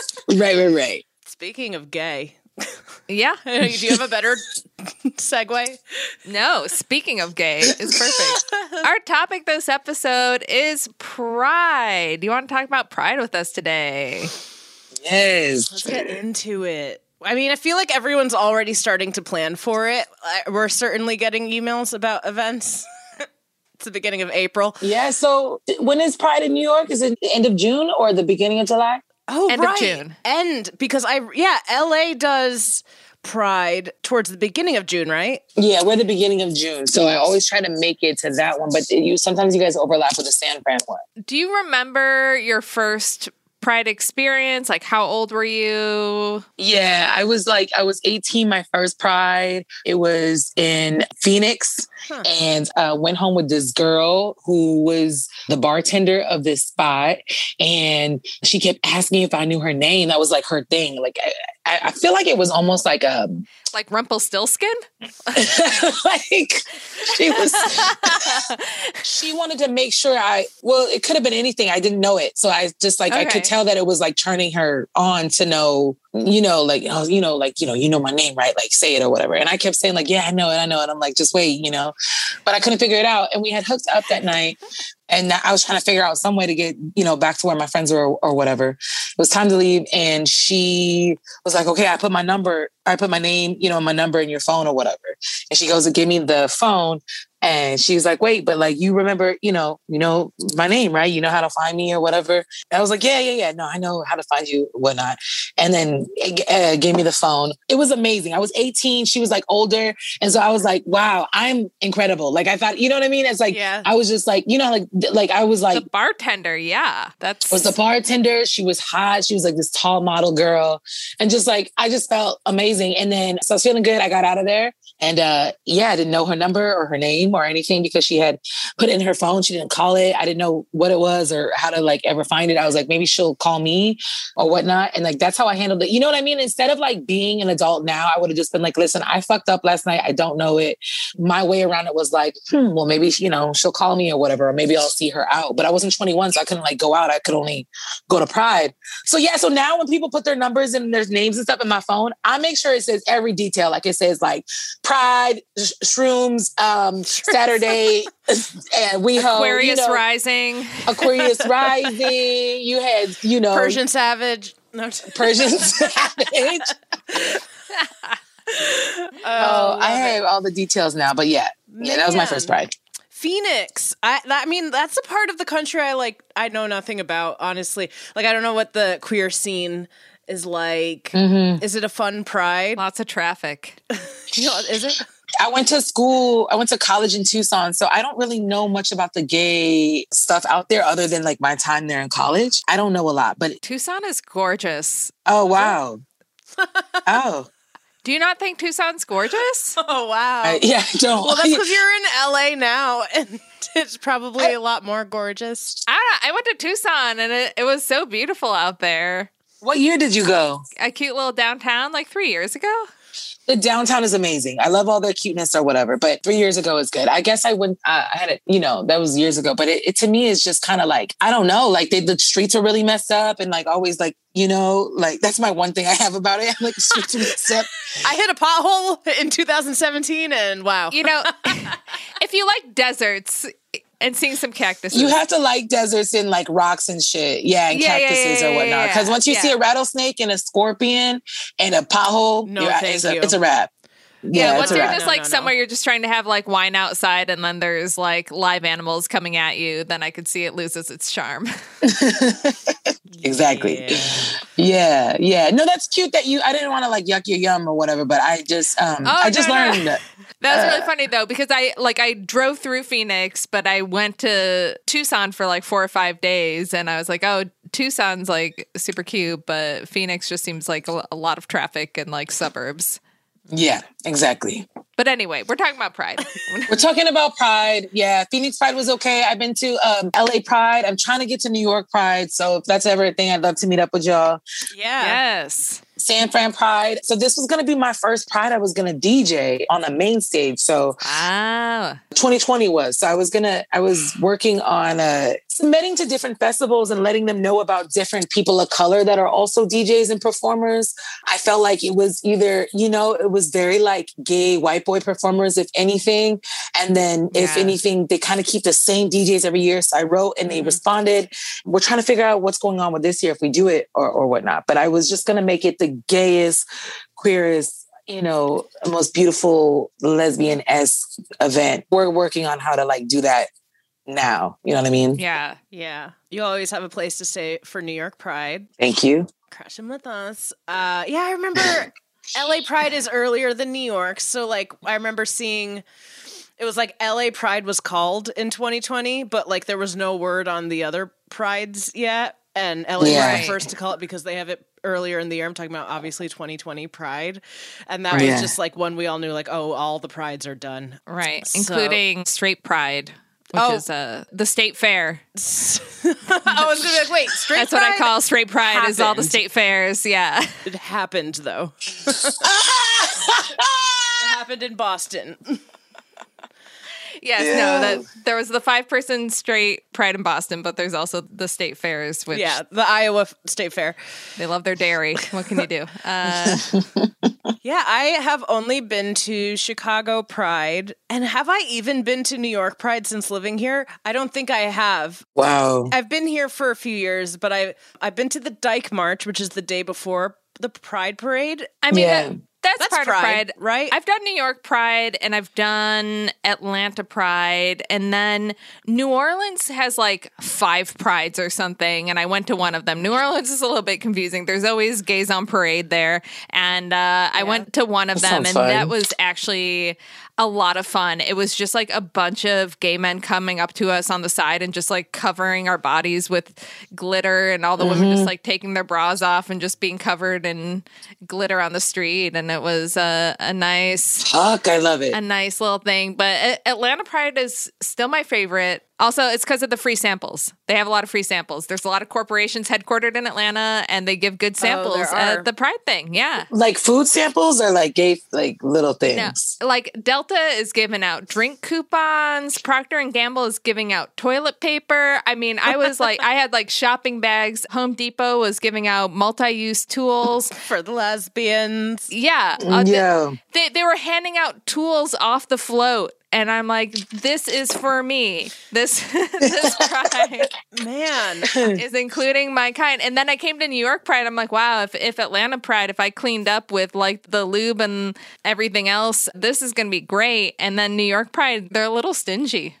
Right. Speaking of gay. Yeah. Do you have a better segue? No, speaking of gay is perfect. Our topic this episode is pride. Do you want to talk about pride with us today? Yes. Let's get into it. I mean, I feel like everyone's already starting to plan for it. We're certainly getting emails about events. It's the beginning of April. Yeah, so when is Pride in New York? Is it the end of June or the beginning of July? Oh, end of June. Because LA does Pride towards the beginning of June, right? Yeah, we're the beginning of June. So I always try to make it to that one, but sometimes you guys overlap with the San Fran one. Do you remember your first Pride experience? Like, how old were you? Yeah, I was 18, my first Pride. It was in Phoenix. And went home with this girl who was the bartender of this spot. And she kept asking if I knew her name. That was like her thing. Like, I feel like it was almost like like Rumpelstiltskin? Like she wanted to make sure it could have been anything. I didn't know it. So I just I could tell that it was like turning her on to know like, oh, you know my name, right? Like, say it or whatever. And I kept saying like, yeah, I know it. And I'm like, just wait, but I couldn't figure it out. And we had hooked up that night. And I was trying to figure out some way to get, back to where my friends were or whatever. It was time to leave. And she was like, okay, I put my name, my number in your phone or whatever. And she goes to give me the phone. And she was like, wait, but like, you remember, my name, right? You know how to find me or whatever. And I was like, yeah. No, I know how to find you, whatnot. And then gave me the phone. It was amazing. I was 18. She was like older. And so I was like, wow, I'm incredible. Like I thought, you know what I mean? It's like, I was just like, like I was like the bartender. Yeah. Was the bartender. She was hot. She was like this tall model girl. And just like, I just felt amazing. And then, so I was feeling good. I got out of there. And I didn't know her number or her name or anything because she had put it in her phone. She didn't call it. I didn't know what it was or how to like ever find it. I was like, maybe she'll call me or whatnot. And like, that's how I handled it. You know what I mean? Instead of like being an adult now, I would have just been like, listen, I fucked up last night. I don't know it. My way around it was like, well, maybe, she'll call me or whatever, or maybe I'll see her out. But I wasn't 21, so I couldn't like go out. I could only go to Pride. So yeah. So now when people put their numbers and their names and stuff in my phone, I make sure it says every detail. Like it says like Pride, shrooms, Saturday, and Aquarius Rising. Aquarius Rising. You had, Persian Savage. No, Persian Savage. I have all the details now, but yeah, that was my first Pride. Phoenix. I mean, that's a part of the country I know nothing about, honestly. Like, I don't know what the queer scene is like. Mm-hmm. Is it a fun Pride? Lots of traffic. Is it? I went to college in Tucson, so I don't really know much about the gay stuff out there other than like my time there in college. I don't know a lot, but Tucson is gorgeous. Oh, wow. Oh. Do you not think Tucson's gorgeous? Oh, wow. Yeah, I don't. Well, that's because you're in LA now, and it's probably a lot more gorgeous. I went to Tucson, and it was so beautiful out there. What year did you go? A cute little downtown, like 3 years ago. The downtown is amazing. I love all their cuteness or whatever, but 3 years ago is good. I guess I wouldn't, I had it, that was years ago, but it to me is just kind of like, I don't know, like the streets are really messed up and like always like, like that's my one thing I have about it. I'm like, the streets are messed up. I hit a pothole in 2017 and wow. If you like deserts and seeing some cactuses. You have to like deserts and like rocks and shit. Yeah, and cactuses or whatnot. Because once you see a rattlesnake and a scorpion and a pothole, it's a wrap. Yeah, once you're just somewhere you're just trying to have like wine outside and then there's like live animals coming at you, then I could see it loses its charm. Exactly. Yeah. No, that's cute that I didn't want to like yuck your yum or whatever, but I just learned that. That was really funny though, because I drove through Phoenix, but I went to Tucson for like 4 or 5 days and I was like, oh, Tucson's like super cute, but Phoenix just seems like a lot of traffic and like suburbs. Yeah, exactly. But anyway, we're talking about Pride. We're talking about Pride. Yeah, Phoenix Pride was okay. I've been to LA Pride. I'm trying to get to New York Pride. So if that's ever a thing, I'd love to meet up with y'all. Yeah. Yes. San Fran Pride. So this was going to be my first Pride. I was going to DJ on the main stage. So 2020 was. So I was working on submitting to different festivals and letting them know about different people of color that are also DJs and performers. I felt like it was either, it was very like gay white boy performers, if anything. And then if anything, they kind of keep the same DJs every year. So I wrote and they responded. We're trying to figure out what's going on with this year, if we do it or whatnot. But I was just going to make it the gayest, queerest, most beautiful lesbian-esque event. We're working on how to like do that now. You know what I mean? Yeah. You always have a place to stay for New York Pride. Thank you. Crashing with us. I remember LA Pride is earlier than New York. So like, I remember seeing, it was like LA Pride was called in 2020, but like there was no word on the other prides yet. And LA was the first to call it because they have it earlier in the year. I'm talking about obviously 2020 Pride. And that was just like when we all knew like, oh, all the prides are done. Right. So, including Straight Pride, which is the state fair. I was going to be like, wait, Straight That's Pride? That's what I call Straight Pride happened. Is all the state fairs. Yeah. It happened though. It happened in Boston. Yes, no, there was the 5-person straight Pride in Boston, but there's also the state fairs, which the Iowa State Fair. They love their dairy. What can you do? Yeah, I have only been to Chicago Pride. And have I even been to New York Pride since living here? I don't think I have. Wow. I've been here for a few years, but I've been to the Dyke March, which is the day before the Pride Parade. I mean, that's part of Pride, right? I've done New York Pride and I've done Atlanta Pride, and then New Orleans has like 5 prides or something, and I went to one of them. New Orleans is a little bit confusing. There's always gays on parade there, and I went to one of them, and that was actually a lot of fun. It was just like a bunch of gay men coming up to us on the side and just like covering our bodies with glitter, and all the women just like taking their bras off and just being covered in glitter on the street. And it was a nice, I love it. A nice little thing. But Atlanta Pride is still my favorite. Also, it's because of the free samples. They have a lot of free samples. There's a lot of corporations headquartered in Atlanta, and they give good samples at the Pride thing. Yeah. Like food samples or like gay, like little things? No. Like Delta is giving out drink coupons. Procter & Gamble is giving out toilet paper. I mean, I was like, I had like shopping bags. Home Depot was giving out multi-use tools. For the lesbians. Yeah. They were handing out tools off the float. And I'm like, this is for me. This Pride, man, is including my kind. And then I came to New York Pride. I'm like, wow, if Atlanta Pride, if I cleaned up with like the lube and everythme else, this is going to be great. And then New York Pride, they're a little stingy.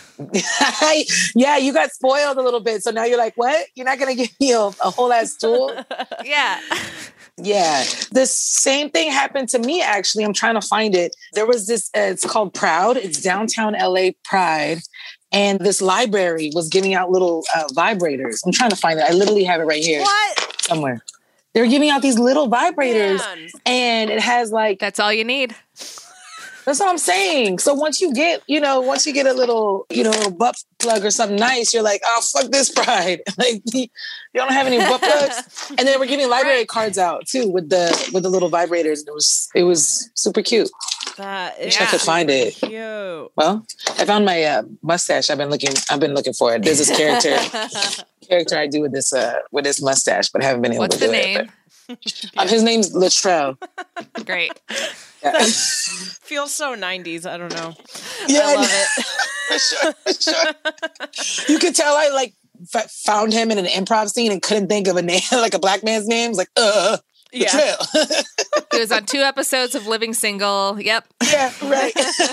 Yeah, you got spoiled a little bit. So now you're like, what? You're not going to give me a whole ass tool? Yeah. Yeah. The same thing happened to me, actually. I'm trying to find it. There was this, it's called Proud. It's downtown LA Pride. And this library was giving out little vibrators. I'm trying to find it. I literally have it right here. What? Somewhere. They're giving out these little vibrators. Man. And it has like... That's all you need. That's what I'm saying. So once you get a little, butt plug or something nice, you're like, oh, fuck this Pride. Like, you don't have any butt plugs. And then we're giving library cards out too with the little vibrators. It was super cute. That is I could find it. Cute. Well, I found my mustache. I've been looking for it. There's this character I do with this mustache, but I haven't been able to do it. What's the name? His name's Latrell. Great. Yeah. Feels so 90s. I don't know. Yeah, I love it. For sure. You could tell I like found him in an improv scene and couldn't think of a name, like a black man's name. It's like, Latrell. He was on 2 episodes of Living Single. Yep. Yeah, right.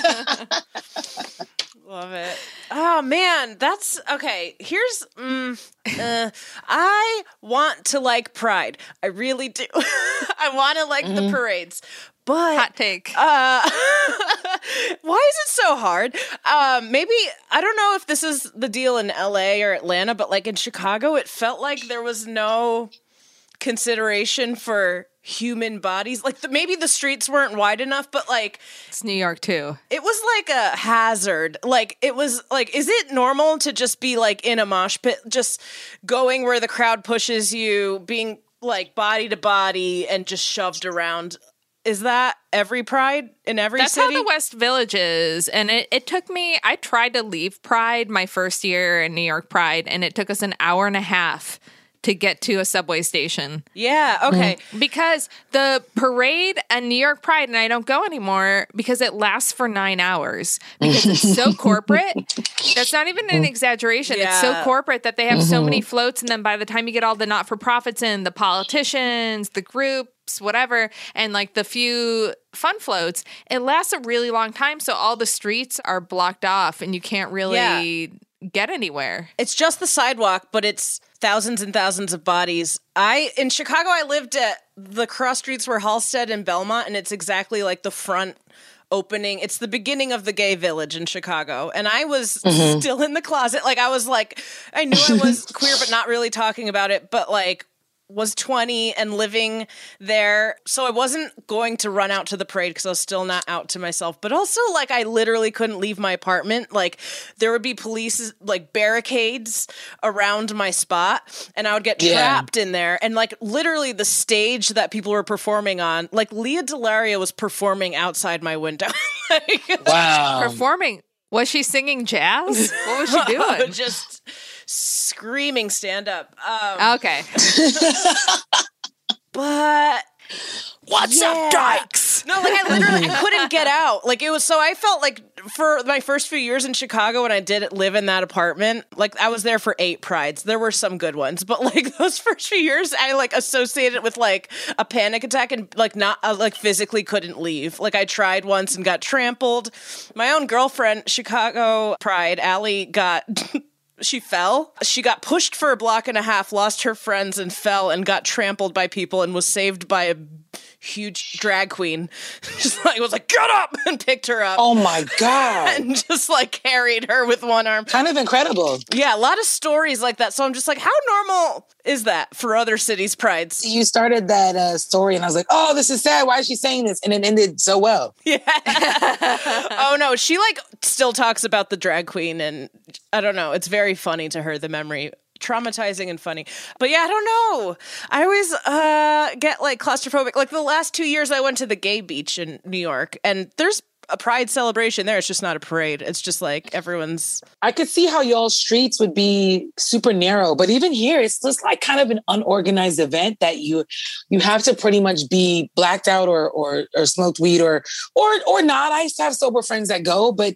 Love it. Oh man, that's okay. Here's I want to like Pride. I really do. I want to like the parades. But hot take. Why is it so hard? Maybe I don't know if this is the deal in LA or Atlanta, but like in Chicago, it felt like there was no consideration for human bodies. Like maybe the streets weren't wide enough, but like it's New York too. It was like a hazard. Like it was like, is it normal to just be like in a mosh pit, just going where the crowd pushes you, being like body to body and just shoved around? Is that every Pride in every city? That's how the West Village is. And it took me, I tried to leave Pride my first year in New York Pride, and it took us an hour and a half to get to a subway station. Yeah, okay. Because the parade at New York Pride, and I don't go anymore because it lasts for 9 hours because it's so corporate. That's not even an exaggeration. Yeah. It's so corporate that they have so many floats, and then by the time you get all the not-for-profits in, the politicians, the groups, whatever, and like the few fun floats, it lasts a really long time. So all the streets are blocked off and you can't really get anywhere. It's just the sidewalk, but it's thousands and thousands of bodies. In Chicago, I lived at the cross streets were Halsted and Belmont, and it's exactly like the front opening. It's the beginning of the gay village in Chicago. And I was still in the closet. Like I was like, I knew I was queer, but not really talking about it. But like, was 20 and living there. So I wasn't going to run out to the parade because I was still not out to myself. But also, like, I literally couldn't leave my apartment. Like, there would be police, like, barricades around my spot, and I would get trapped in there. And, like, literally the stage that people were performing on, like, Leah Delaria was performing outside my window. Wow. Performing? Was she singing jazz? What was she doing? Just screaming stand up. Okay. But what's up, dykes? No, like I couldn't get out. Like it was, so I felt like for my first few years in Chicago when I did live in that apartment, like I was there for 8 prides. There were some good ones, but like those first few years I like associated it with like a panic attack and like not like physically couldn't leave. Like I tried once and got trampled. My own girlfriend, Chicago Pride, Allie, got she fell. She got pushed for a block and a half, lost her friends and fell and got trampled by people and was saved by a huge drag queen. Just like was like, get up, and picked her up. Oh my God. And just like carried her with one arm. Kind of incredible. Yeah, a lot of stories like that. So I'm just like, how normal is that for other cities' prides? You started that story and I was like, oh, this is sad. Why is she saying this? And it ended so well. Yeah. Oh no, she like still talks about the drag queen and I don't know. It's very funny to her, the memory. Traumatizing and funny. But yeah, I don't know. I always get like claustrophobic. Like the last 2 years I went to the gay beach in New York and there's a pride celebration there. It's just not a parade. It's just like everyone's... I could see how y'all's streets would be super narrow, but even here, it's just like kind of an unorganized event that you have to pretty much be blacked out or smoked weed or not. I used to have sober friends that go, but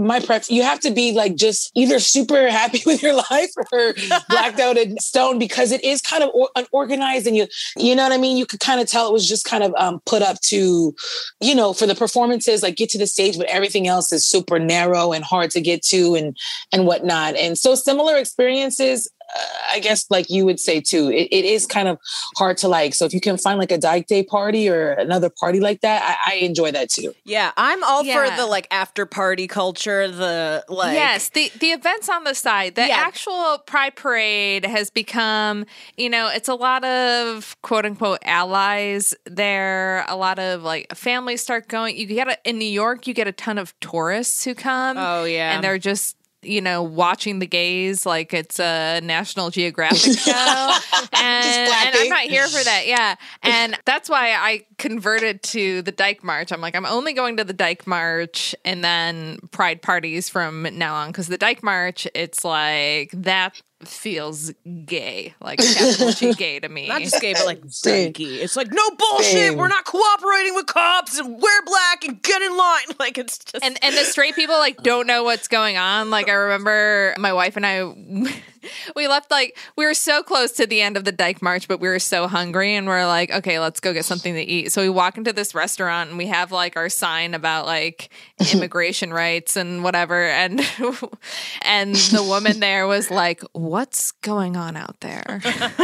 you have to be like just either super happy with your life or blacked out and stoned because it is kind of unorganized and you know what I mean? You could kind of tell it was just kind of put up to, you know, for the performances, like get to the stage, but everything else is super narrow and hard to get to and whatnot. And so similar experiences, I guess like you would say too, it is kind of hard to like. So if you can find like a Dyke Day party or another party like that, I enjoy that too. Yeah, I'm all for the like after party culture, the like... Yes, the events on the side. The actual Pride Parade has become, you know, it's a lot of quote unquote allies there. A lot of like families start going. In New York, you get a ton of tourists who come. Oh, yeah. And they're just, you know, watching the gays like it's a National Geographic show. and I'm not here for that. Yeah. And that's why I converted to the Dyke March. I'm like, I'm only going to the Dyke March and then Pride parties from now on. Because the Dyke March, it's like that feels gay, like capital G gay to me. Not just gay, but like dykey. It's like, no bullshit. Same. We're not cooperating with cops and wear black and get in line. Like it's just and the straight people like don't know what's going on. Like I remember my wife and I, we left like we were so close to the end of the Dyke March, but we were so hungry and we're like, okay, let's go get something to eat. So we walk into this restaurant and we have like our sign about like immigration rights and whatever, and the woman there was like, what's going on out there?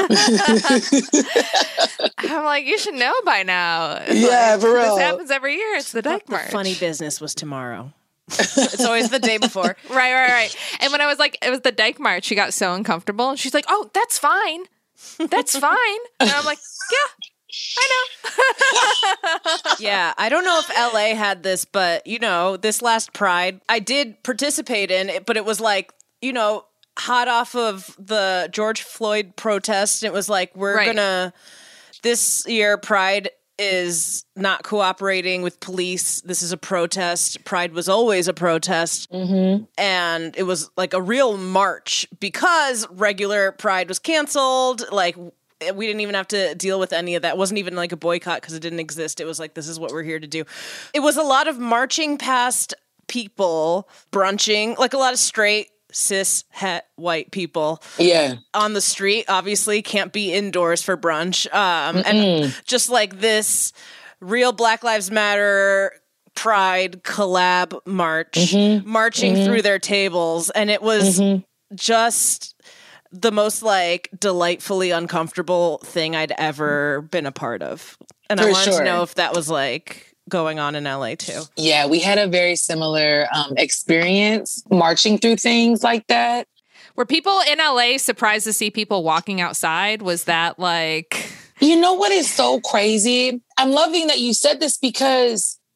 I'm like, you should know by now. Yeah, like, for real. This happens every year. It's the Dyke March. Funny business was tomorrow. It's always the day before. Right. And when I was like, it was the Dyke March, she got so uncomfortable. And she's like, oh, that's fine. That's fine. And I'm like, yeah. I know. Yeah, I don't know if LA had this, but, you know, this last Pride, I did participate in it, but it was like, you know, hot off of the George Floyd protest. It was like, this year, Pride is not cooperating with police. This is a protest. Pride was always a protest. Mm-hmm. And it was like a real march because regular Pride was canceled. Like, we didn't even have to deal with any of that. It wasn't even like a boycott because it didn't exist. It was like, this is what we're here to do. It was a lot of marching past people, brunching, like a lot of straight, cis, het, white people. Yeah. On the street, obviously, can't be indoors for brunch. And just like this real Black Lives Matter Pride collab march, marching through their tables. And it was just the most like delightfully uncomfortable thing I'd ever been a part of. And I wanted to know if that was like going on in LA too. Yeah, we had a very similar experience marching through things like that. Were people in LA surprised to see people walking outside? Was that like... You know what is so crazy? I'm loving that you said this because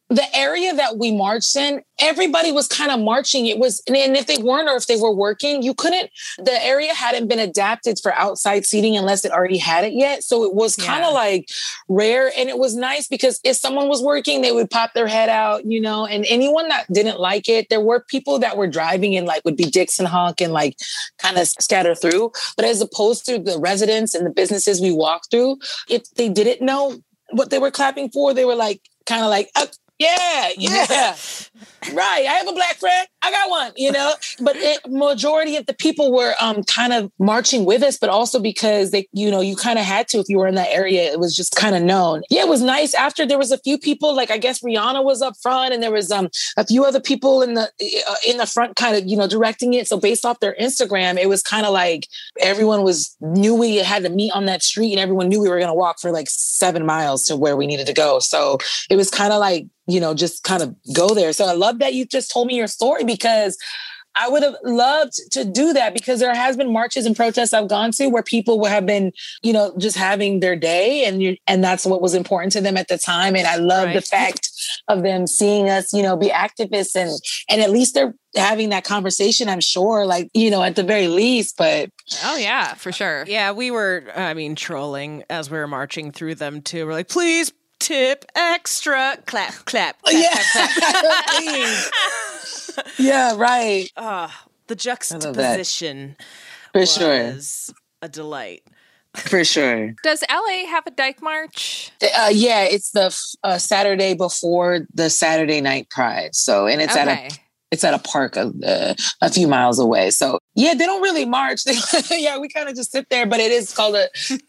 the area that we marched in, everybody was kind of marching. It was, and if they weren't, or if they were working, the area hadn't been adapted for outside seating unless it already had it yet. So it was kind of like rare. And it was nice because if someone was working, they would pop their head out, you know, and anyone that didn't like it, there were people that were driving and like would be dicks and honk and like kind of scatter through. But as opposed to the residents and the businesses we walked through, if they didn't know what they were clapping for, they were like, kind of like, yeah. Right. I have a black friend. I got one, you know, but majority of the people were kind of marching with us, but also because they, you know, you kind of had to, if you were in that area, it was just kind of known. Yeah, it was nice. After there was a few people, like I guess Rihanna was up front and there was a few other people in the front kind of, you know, directing it. So based off their Instagram, it was kind of like everyone knew we had to meet on that street and everyone knew we were going to walk for like 7 miles to where we needed to go. So it was kind of like, you know, just kind of go there. So I love that you just told me your story because I would have loved to do that because there has been marches and protests I've gone to where people have been, you know, just having their day and that's what was important to them at the time. And I love the fact of them seeing us, you know, be activists and at least they're having that conversation, I'm sure, like, you know, at the very least, but. Oh yeah, for sure. Yeah, we were, trolling as we were marching through them too. We're like, please, tip extra, clap, clap, clap, yeah. clap, clap. Yeah, right. The juxtaposition for was sure a delight. For sure. Does LA have a Dyke March? Yeah, it's the Saturday before the Saturday Night Pride. So, and it's at a park a few miles away. So yeah, they don't really march. Yeah, we kind of just sit there, but it is called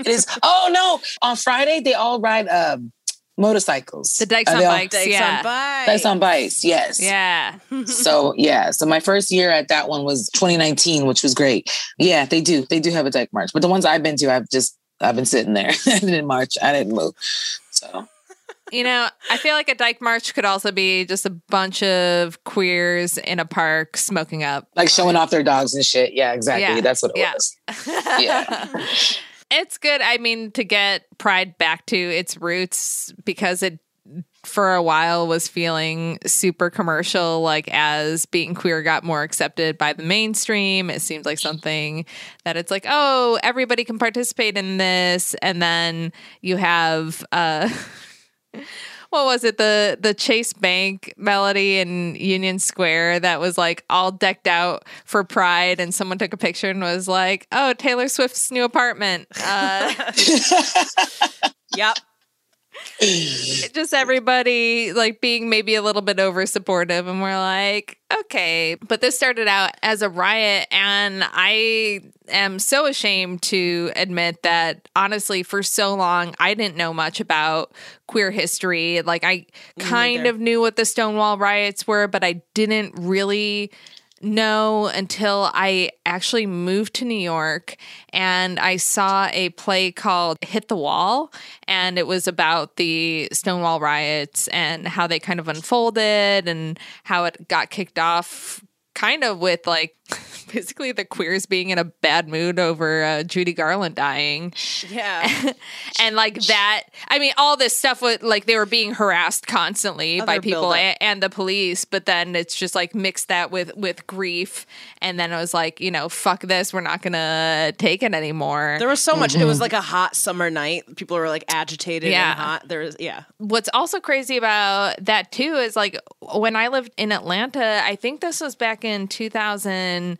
oh no, on Friday, they all ride motorcycles. The Dykes on Bikes. Dykes on Bikes, yes. Yeah. So my first year at that one was 2019, which was great. Yeah, they do have a Dyke March. But the ones I've been to, I've been sitting there. I didn't march. I didn't move. So. You know, I feel like a Dyke March could also be just a bunch of queers in a park smoking up. Like showing off their dogs and shit. Yeah, exactly. Yeah. That's what it was. Yeah. It's good, I mean, to get Pride back to its roots because it, for a while, was feeling super commercial, like as being queer got more accepted by the mainstream. It seemed like something that it's like, oh, everybody can participate in this. And then you have... what was it? The Chase Bank melody in Union Square that was like all decked out for Pride, and someone took a picture and was like, "Oh, Taylor Swift's new apartment." Yep. Just everybody like being maybe a little bit over supportive, and we're like, okay. But this started out as a riot, and I am so ashamed to admit that honestly, for so long, I didn't know much about queer history. Like I kind of knew what the Stonewall riots were, but I didn't really know until I actually moved to New York and I saw a play called Hit the Wall, and it was about the Stonewall riots and how they kind of unfolded and how it got kicked off kind of with like basically the queers being in a bad mood over Judy Garland dying. Yeah. And like that, I mean, all this stuff was like they were being harassed constantly by people and the police, but then it's just like mixed that with grief. And then it was like, you know, fuck this, we're not going to take it anymore. There was so much. It was like a hot summer night. People were like agitated and hot. What's also crazy about that too is like when I lived in Atlanta, I think this was back in 2009,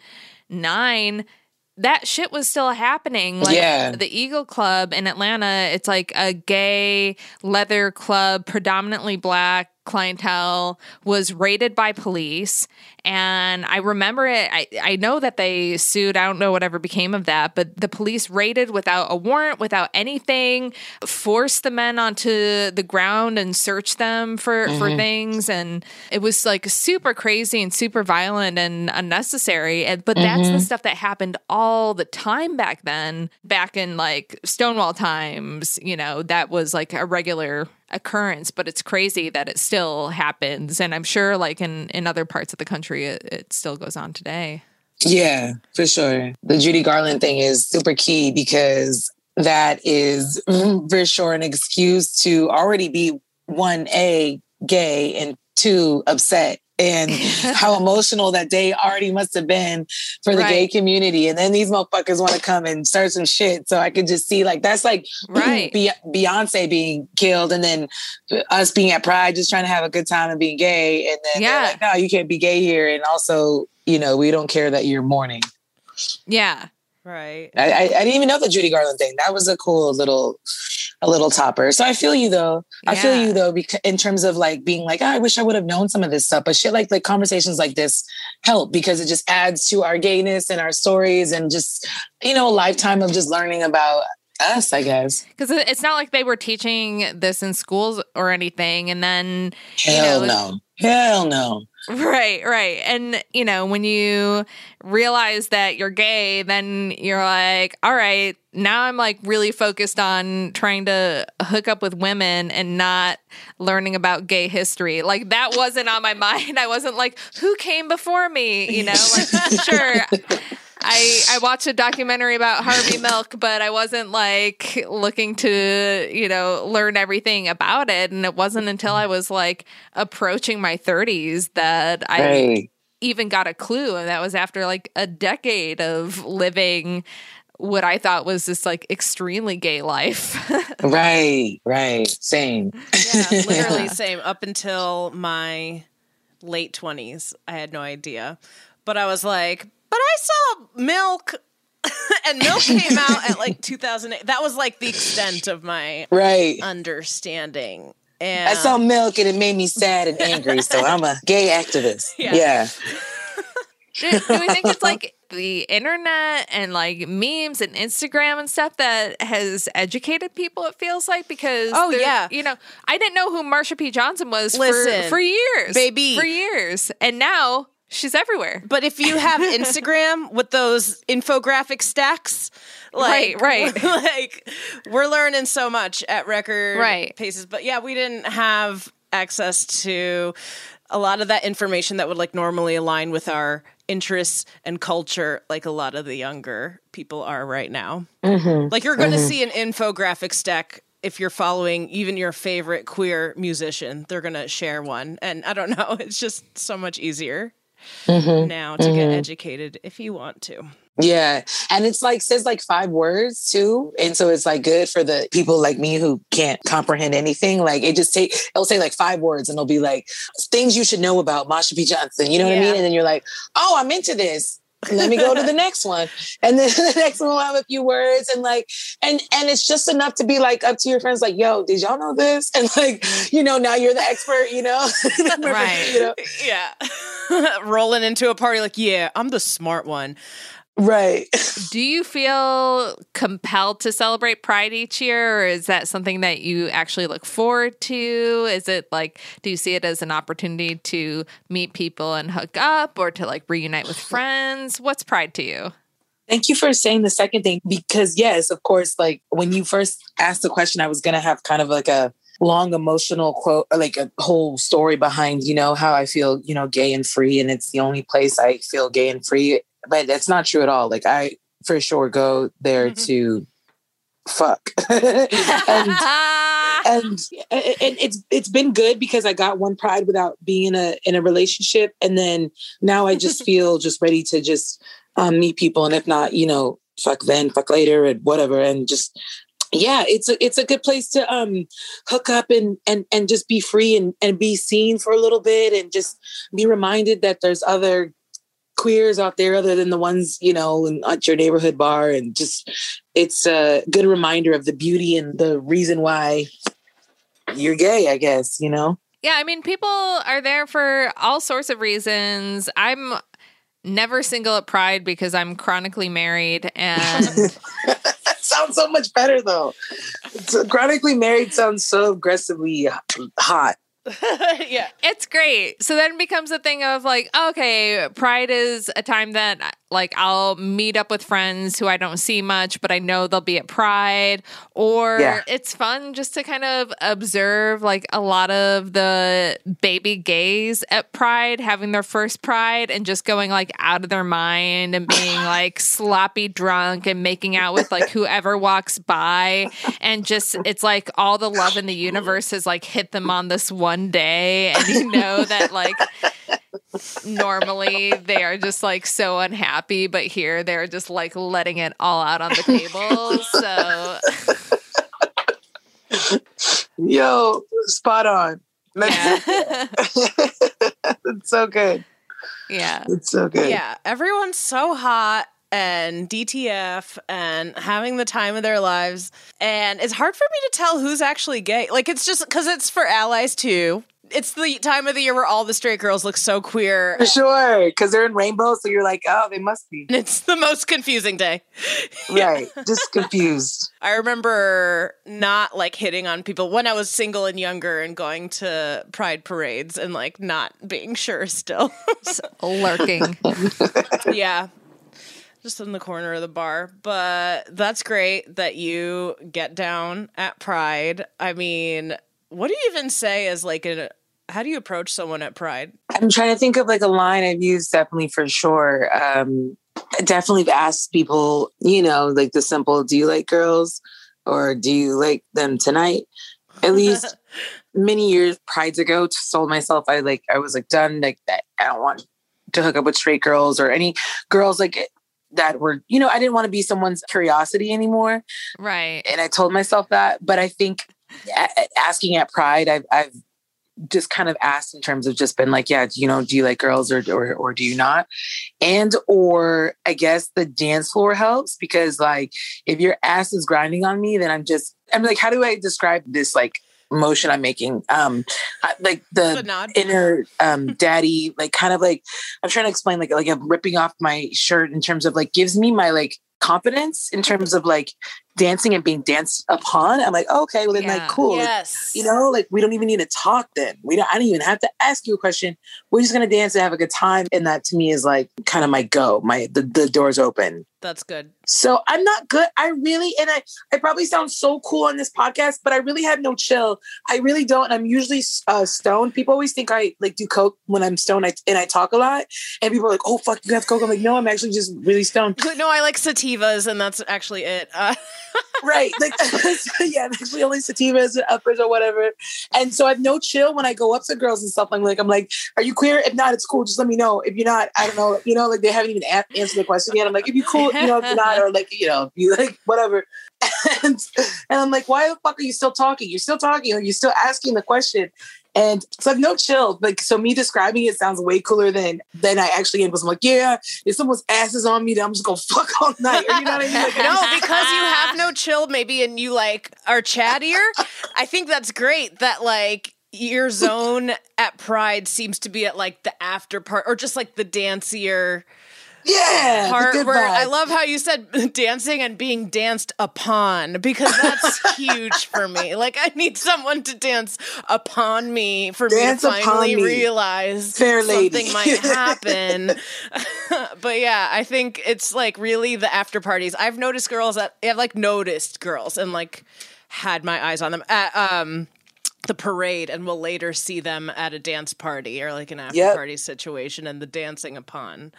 that shit was still happening. Like the Eagle Club in Atlanta, it's like a gay leather club, predominantly black clientele, was raided by police. And I remember it. I know that they sued. I don't know whatever became of that, but the police raided without a warrant, without anything, forced the men onto the ground and searched them for things. And it was like super crazy and super violent and unnecessary. But that's the stuff that happened all the time back then, back in like Stonewall times, you know, that was like a regular occurrence, but it's crazy that it still happens. And I'm sure like in other parts of the country, it still goes on today. Yeah, for sure. The Judy Garland thing is super key because that is for sure an excuse to already be 1A gay and 2, upset. And how emotional that day already must have been for the gay community. And then these motherfuckers want to come and start some shit. So I could just see like, that's like Beyonce being killed and then us being at Pride, just trying to have a good time and being gay. And then they're like, no, you can't be gay here. And also, you know, we don't care that you're mourning. Yeah. Right. I didn't even know the Judy Garland thing. That was a cool little topper. So I feel you though. I feel you though, because in terms of like being like, oh, I wish I would have known some of this stuff. But shit like conversations like this help because it just adds to our gayness and our stories and just, you know, a lifetime of just learning about us, I guess. Because it's not like they were teaching this in schools or anything. And then, Hell no. Right. And, you know, when you realize that you're gay, then you're like, all right, now I'm like really focused on trying to hook up with women and not learning about gay history. Like that wasn't on my mind. I wasn't like, who came before me? You know, like, sure. I watched a documentary about Harvey Milk, but I wasn't like looking to, you know, learn everything about it. And it wasn't until I was like approaching my 30s that I even got a clue. And that was after like a decade of living what I thought was this like extremely gay life. Right. Same. Yeah, literally same. Up until my late 20s, I had no idea. But I was like, but I saw Milk, and Milk came out at like 2008. That was like the extent of my understanding. And I saw Milk and it made me sad and angry, so I'm a gay activist. Yeah. Do we think it's like the internet and like memes and Instagram and stuff that has educated people, it feels like? Because, you know, I didn't know who Marsha P. Johnson was for years. Baby. For years. And now she's everywhere. But if you have Instagram with those infographic stacks, like, like we're learning so much at record paces. But yeah, we didn't have access to a lot of that information that would like normally align with our interests and culture, like a lot of the younger people are right now. Like you're going to see an infographic stack if you're following even your favorite queer musician. They're going to share one. And I don't know, it's just so much easier now to get educated if you want to. Yeah. And it's like, says like 5 words too. And so it's like good for the people like me who can't comprehend anything. Like it'll say like 5 words and it'll be like things you should know about Marsha P. Johnson. You know what I mean? And then you're like, oh, I'm into this. Let me go to the next one. And then the next one will have a few words and like, and it's just enough to be like up to your friends, like, yo, did y'all know this? And like, you know, now you're the expert, you know? Right. You know? Yeah. Rolling into a party like, yeah, I'm the smart one. Right. Do you feel compelled to celebrate Pride each year, or is that something that you actually look forward to? Is it like, do you see it as an opportunity to meet people and hook up, or to like reunite with friends? What's Pride to you? Thank you for saying the second thing, because yes, of course, like when you first asked the question, I was going to have kind of like a long emotional quote, or like a whole story behind, you know, how I feel, you know, gay and free. And it's the only place I feel gay and free. But that's not true at all. Like I for sure go there to fuck. and it's been good because I got one Pride without being in a relationship. And then now I just feel just ready to just meet people. And if not, you know, fuck then, fuck later and whatever. And just, yeah, it's a good place to hook up and just be free and be seen for a little bit and just be reminded that there's other queers out there other than the ones, you know, at your neighborhood bar. And just, it's a good reminder of the beauty and the reason why you're gay, I guess, you know? Yeah, I mean, people are there for all sorts of reasons. I'm never single at Pride because I'm chronically married, and that sounds so much better though. Chronically married sounds so aggressively hot. Yeah, it's great. So then it becomes a thing of like, okay, Pride is a time that like I'll meet up with friends who I don't see much, but I know they'll be at Pride. Or it's fun just to kind of observe like a lot of the baby gays at Pride having their first Pride and just going like out of their mind and being like sloppy drunk and making out with like whoever walks by. And just, it's like all the love in the universe has like hit them on this one one day, and you know that like normally they are just like so unhappy, but here they're just like letting it all out on the table. So yo, spot on. Yeah. It's so good. Yeah. It's so good. Yeah. Everyone's so hot and DTF and having the time of their lives. And it's hard for me to tell who's actually gay. Like, it's just because it's for allies too. It's the time of the year where all the straight girls look so queer. For sure. Because they're in rainbow. So you're like, oh, they must be. It's the most confusing day. Right. Just confused. I remember not like hitting on people when I was single and younger and going to pride parades and like not being sure still. Lurking. Yeah. Just in the corner of the bar. But that's great that you get down at Pride. I mean, what do you even say as like how do you approach someone at Pride? I'm trying to think of like a line I've used definitely for sure. I definitely asked people, you know, like the simple, do you like girls or do you like them tonight? At least many years Prides ago, told myself I was like done, like that. I don't want to hook up with straight girls or any girls like that were, you know, I didn't want to be someone's curiosity anymore. Right. And I told myself that, but I think asking at Pride, I've just kind of asked in terms of just been like, yeah, you know, do you like girls or do you not? And, or I guess the dance floor helps because like, if your ass is grinding on me, then I'm like, how do I describe this like motion I'm making? Like the inner daddy, like kind of like, I'm trying to explain like I'm ripping off my shirt in terms of like, gives me my like confidence in terms of like dancing and being danced upon. I'm like, oh, okay, well then like cool. Yes. Like, you know, like we don't even need to talk then. I don't even have to ask you a question. We're just gonna dance and have a good time. And that to me is like kind of my go. The door's open. That's good. So I'm not good. I probably sound so cool on this podcast, but I really have no chill. I really don't. And I'm usually stoned. People always think I like do coke when I'm stoned and I talk a lot. And people are like, oh, fuck, you have coke? I'm like, no, I'm actually just really stoned. No, I like sativas and that's actually it. Right. Like, yeah, actually only sativas and uppers or whatever. And so I have no chill when I go up to girls and stuff. I'm like, are you queer? If not, it's cool. Just let me know. If you're not, I don't know. You know, like they haven't even answered the question yet. I'm like, if you're cool, you know, if you're not, or like, you know, if you like, whatever. And I'm like, why the fuck are you still talking? You're still talking or you're still asking the question. And so I have no chill. Like, so me describing it sounds way cooler than I actually am. I'm like, yeah, if someone's ass is on me, then I'm just going to fuck all night. Or, you know what I mean? Like, no, because you have no chill maybe and you like are chattier. I think that's great that like your zone at Pride seems to be at like the after part or just like the dancier part where vibe. I love how you said dancing and being danced upon because that's huge for me. Like I need someone to dance upon me for me to finally realize something might happen. But yeah, I think it's like really the after parties. I've noticed girls and like had my eyes on them at the parade and will later see them at a dance party or like an after party situation, and the dancing upon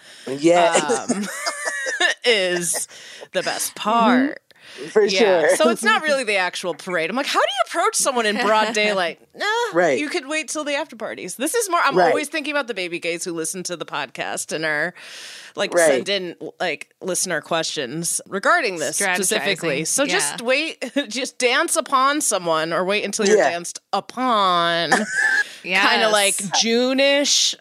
is the best part. For sure. So it's not really the actual parade. I'm like, how do you approach someone in broad daylight? Right. You could wait till the after parties. This is more, I'm always thinking about the baby gays who listen to the podcast and are like send in like listener questions regarding this specifically. So just wait, just dance upon someone or wait until you're danced upon. Kind of like June-ish.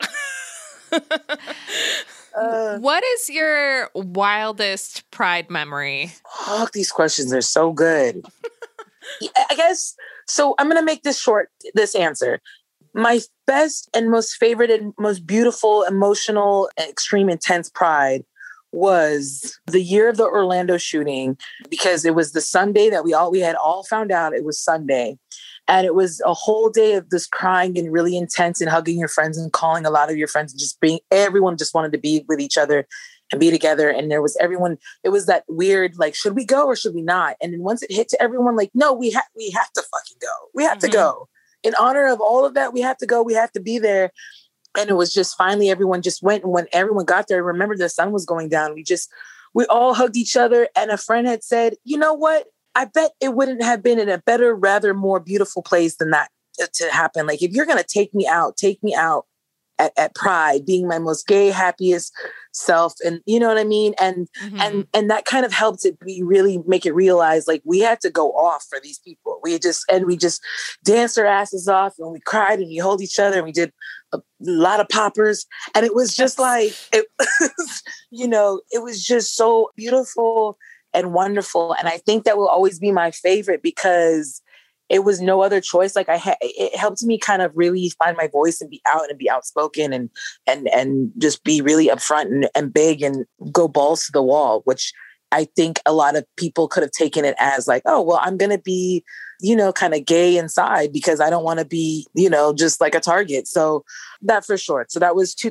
What is your wildest Pride memory? Oh, these questions are so good. I guess, so I'm going to make this short, this answer. My best and most favorite and most beautiful, emotional, extreme, intense Pride was the year of the Orlando shooting, because it was the Sunday that we had all found out it was Sunday. And it was a whole day of this crying and really intense and hugging your friends and calling a lot of your friends and just everyone just wanted to be with each other and be together. And there was everyone, it was that weird, like, should we go or should we not? And then once it hit to everyone, like, no, we have to fucking go. We have to go. In honor of all of that, we have to go. We have to be there. And it was just finally everyone just went. And when everyone got there, remember the sun was going down. We all hugged each other. And a friend had said, you know what? I bet it wouldn't have been in a better, rather more beautiful place than that to happen. Like, if you're going to take me out at Pride, being my most gay, happiest self. And you know what I mean? And that kind of helped it really make it realize, like, we had to go off for these people. We just danced our asses off, and we cried, and we hold each other, and we did a lot of poppers. And it was just like, it was just so beautiful and wonderful. And I think that will always be my favorite because it was no other choice. Like, it helped me kind of really find my voice and be out and be outspoken and just be really upfront and big and go balls to the wall, which I think a lot of people could have taken it as like, oh, well, I'm going to be, kind of gay inside because I don't want to be, just like a target. So that for sure. So that was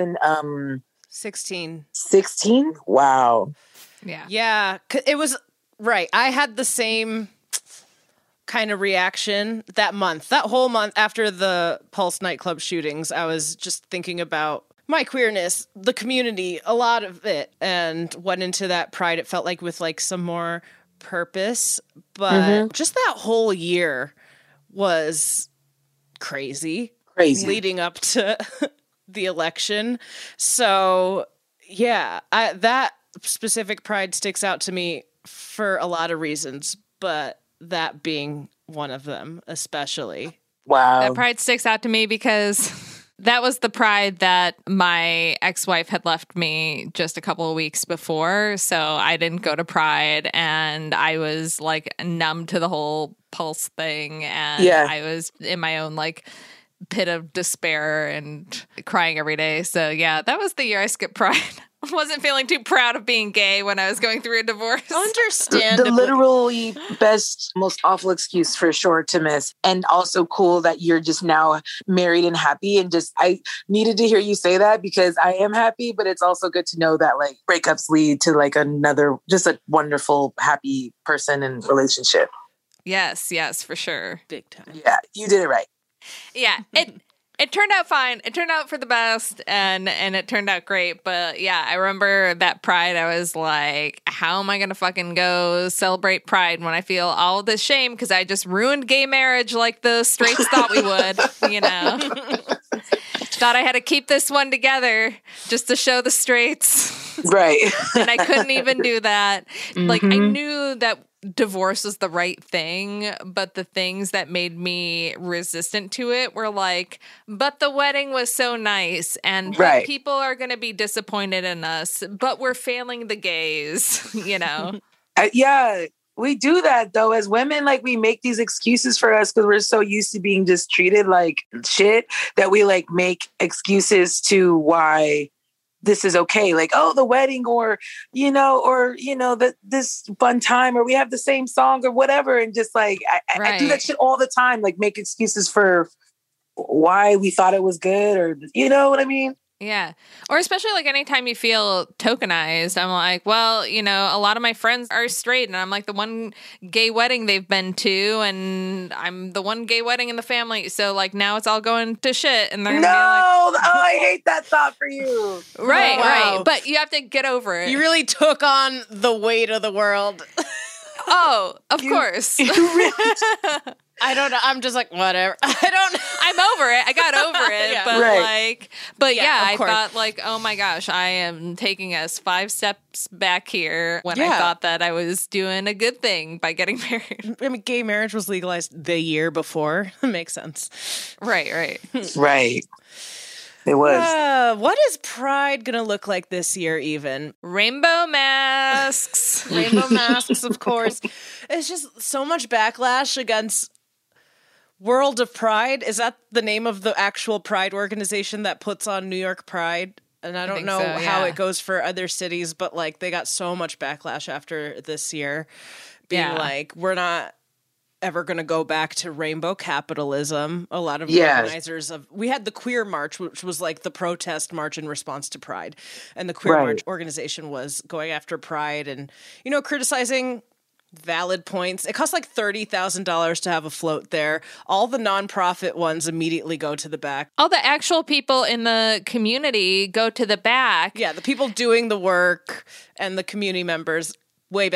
2016. 16? Wow. Yeah. Yeah. It was right. I had the same kind of reaction that whole month after the Pulse nightclub shootings. I was just thinking about my queerness, the community, a lot of it, and went into that Pride. It felt like with like some more purpose, but just that whole year was crazy leading up to the election. So yeah, that specific Pride sticks out to me for a lot of reasons, but that being one of them, especially. Wow. That Pride sticks out to me because that was the Pride that my ex-wife had left me just a couple of weeks before. So I didn't go to Pride, and I was like numb to the whole Pulse thing. And I was in my own like pit of despair and crying every day. So yeah, that was the year I skipped Pride. I wasn't feeling too proud of being gay when I was going through a divorce. Understandably. The literally best, most awful excuse for sure to miss. And also cool that you're just now married and happy. And just, I needed to hear you say that because I am happy, but it's also good to know that like breakups lead to like another, just a wonderful, happy person and relationship. Yes, for sure. Big time. Yeah, you did it right. Yeah, It turned out fine. It turned out for the best, and it turned out great. But yeah, I remember that Pride. I was like, how am I going to fucking go celebrate Pride when I feel all this shame because I just ruined gay marriage like the straights thought we would, Thought I had to keep this one together just to show the straights. Right. And I couldn't even do that. Like, I knew that divorce was the right thing, but the things that made me resistant to it were like, but the wedding was so nice, and but people are going to be disappointed in us, but we're failing the gays, Yeah, we do that though as women. Like, we make these excuses for us because we're so used to being just treated like shit that we like make excuses to why this is okay. Like, oh, the wedding or this fun time, or we have the same song or whatever. And just like, I do that shit all the time. Like, make excuses for why we thought it was good, or, you know what I mean? Yeah. Or especially like anytime you feel tokenized, I'm like, well, a lot of my friends are straight, and I'm like the one gay wedding they've been to, and I'm the one gay wedding in the family. So like now it's all going to shit, and they're going to be like, I hate that thought for you. Right, right. But you have to get over it. You really took on the weight of the world. Oh, of course. I don't know. I'm just like, whatever. I'm over it. I got over it. But I thought like, oh my gosh, I am taking us 5 steps back here when I thought that I was doing a good thing by getting married. I mean, gay marriage was legalized the year before. Makes sense. Right. Right. It was. What is Pride going to look like this year even? Rainbow masks. Rainbow masks, of course. It's just so much backlash against World of Pride. Is that the name of the actual Pride organization that puts on New York Pride? And I don't know how it goes for other cities, but like they got so much backlash after this year being like, we're not ever going to go back to rainbow capitalism. A lot of organizers we had the Queer March, which was like the protest march in response to Pride. And the Queer March organization was going after Pride and, criticizing valid points. It costs like $30,000 to have a float there. All the nonprofit ones immediately go to the back. All the actual people in the community go to the back. Yeah, the people doing the work and the community members way back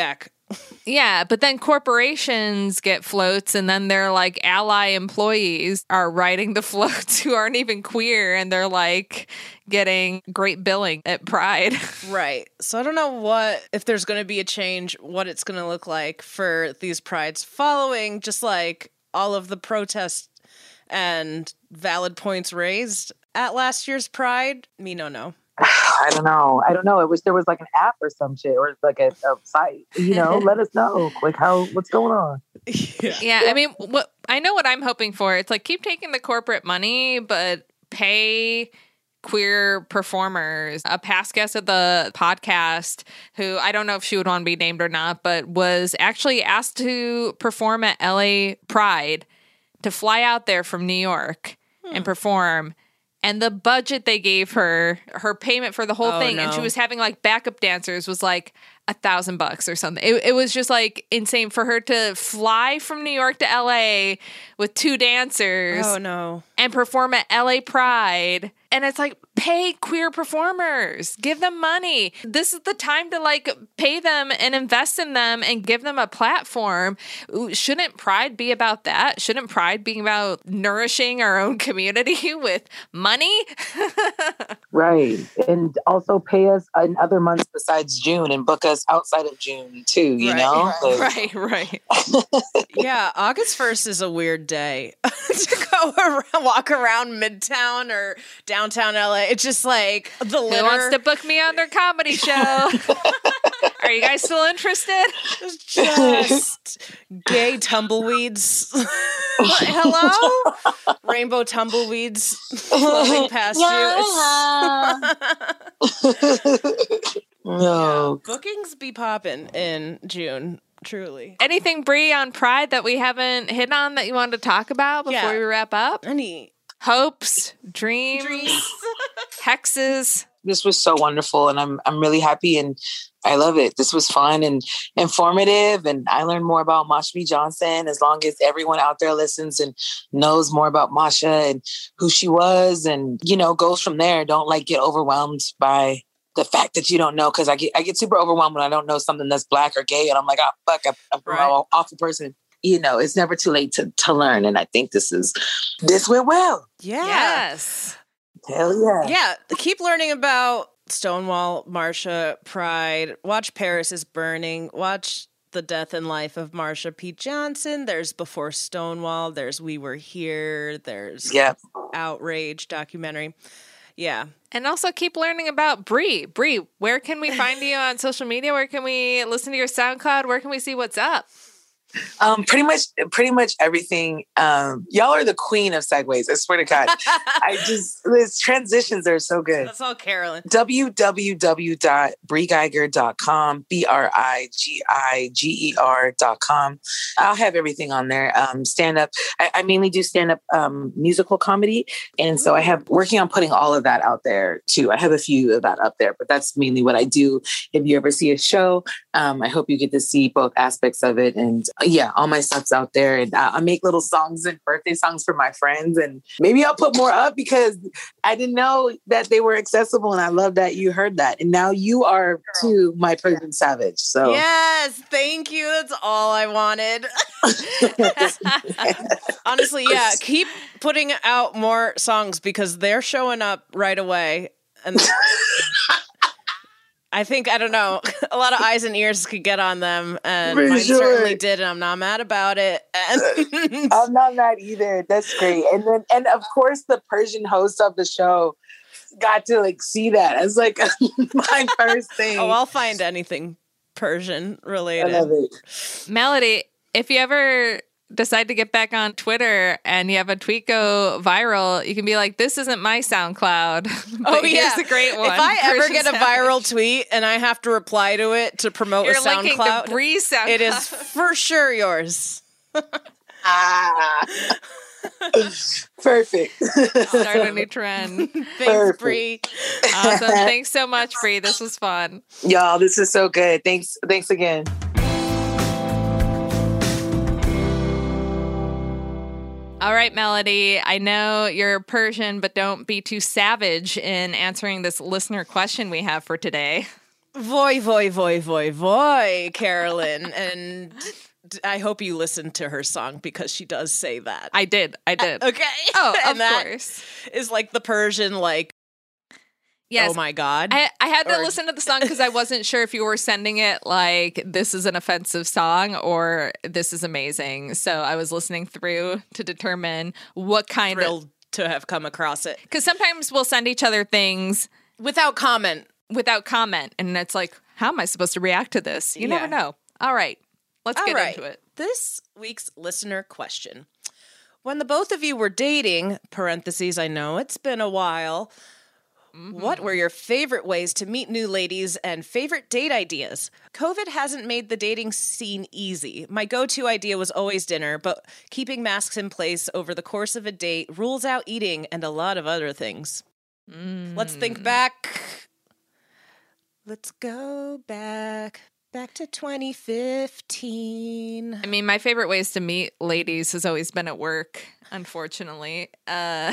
Yeah, but then corporations get floats, and then their like ally employees are riding the floats who aren't even queer, and they're like getting great billing at Pride. Right. So I don't know if there's going to be a change, what it's going to look like for these prides following just like all of the protests and valid points raised at last year's Pride. Me no. I don't know. I wish there was like an app or some shit, or like a site, let us know like what's going on. Yeah. I mean, I know what I'm hoping for. It's like, keep taking the corporate money, but pay queer performers. A past guest of the podcast, who I don't know if she would want to be named or not, but was actually asked to perform at LA Pride, to fly out there from New York and perform. And the budget they gave her payment for the whole thing, and she was having like backup dancers, was like $1,000 or something. It was just like insane for her to fly from New York to LA with 2 dancers. Oh no. And perform at LA Pride. And it's like, pay queer performers, give them money. This is the time to like pay them and invest in them and give them a platform. Shouldn't Pride be about that? Shouldn't Pride be about nourishing our own community with money? Right. And also pay us in other months besides June, and book us outside of June too, you know? Right. Yeah, August 1st is a weird day to go around, walk around Midtown or downtown LA. It's just like the litter. Who wants to book me on their comedy show? Are you guys still interested? Just gay tumbleweeds. Hello? Rainbow tumbleweeds floating past you. No. Bookings be popping in June. Truly. Anything, Brie, on Pride that we haven't hit on that you wanted to talk about before we wrap up? Any hopes, dreams, hexes? This was so wonderful, and I'm really happy, and I love it. This was fun and informative, and I learned more about Masha B. Johnson. As long as everyone out there listens and knows more about Masha and who she was, and goes from there. Don't like get overwhelmed by the fact that you don't know, because I get super overwhelmed when I don't know something that's Black or gay, and I'm like, oh fuck, I'm an awful person. It's never too late to learn, and I think this went well. Yeah. Yes. Hell yeah. Yeah. Keep learning about Stonewall, Marsha, Pride. Watch Paris is Burning. Watch the death and life of Marsha P. Johnson. There's Before Stonewall. There's We Were Here. There's Outrage documentary. Yeah. And also keep learning about Brie. Brie, where can we find you on social media? Where can we listen to your SoundCloud? Where can we see what's up? Pretty much everything. Y'all are the queen of segues. I swear to God. These transitions are so good. That's all Carolyn. www.briegeiger.com, BRIGIGER.com. I'll have everything on there. Stand up. I mainly do stand up musical comedy. And so I have working on putting all of that out there too. I have a few of that up there, but that's mainly what I do. If you ever see a show, I hope you get to see both aspects of it. And all my stuff's out there, and I make little songs and birthday songs for my friends, and maybe I'll put more up because I didn't know that they were accessible, and I love that you heard that, and now you are too, my Persian Savage. So yes, thank you. That's all I wanted. Honestly, yeah, keep putting out more songs because they're showing up right away, and I think, I don't know, a lot of eyes and ears could get on them, and mine certainly did, and I'm not mad about it. I'm not mad either. That's great. And of course, the Persian host of the show got to see that as my first thing. Oh, I'll find anything Persian related. I love it. Melody, if you ever decide to get back on Twitter and you have a tweet go viral, you can be like, this isn't my SoundCloud. But here's a great one. If I ever get a viral tweet and I have to reply to it to promote a SoundCloud, linking to Brie's SoundCloud. It is for sure yours. Perfect. Start a new trend. Thanks, Brie. Awesome. Thanks so much, Brie. This was fun. Y'all, this is so good. Thanks again. All right, Melody, I know you're Persian, but don't be too savage in answering this listener question we have for today. Voy, Carolyn. And I hope you listened to her song because she does say that. I did. Okay. Oh, and of course. Is like the Persian, like, yes. Oh my God. I had to listen to the song because I wasn't sure if you were sending it like, this is an offensive song or this is amazing. So I was listening through to determine what kind Thrilled to have come across it. Because sometimes we'll send each other things without comment. And it's like, how am I supposed to react to this? You never know. All right. Let's get into it. This week's listener question. When the both of you were dating, parentheses, I know it's been a while, what were your favorite ways to meet new ladies and favorite date ideas? COVID hasn't made the dating scene easy. My go-to idea was always dinner, but keeping masks in place over the course of a date rules out eating and a lot of other things. Let's think back. Let's go back to 2015. I mean, my favorite ways to meet ladies has always been at work, unfortunately. Yeah,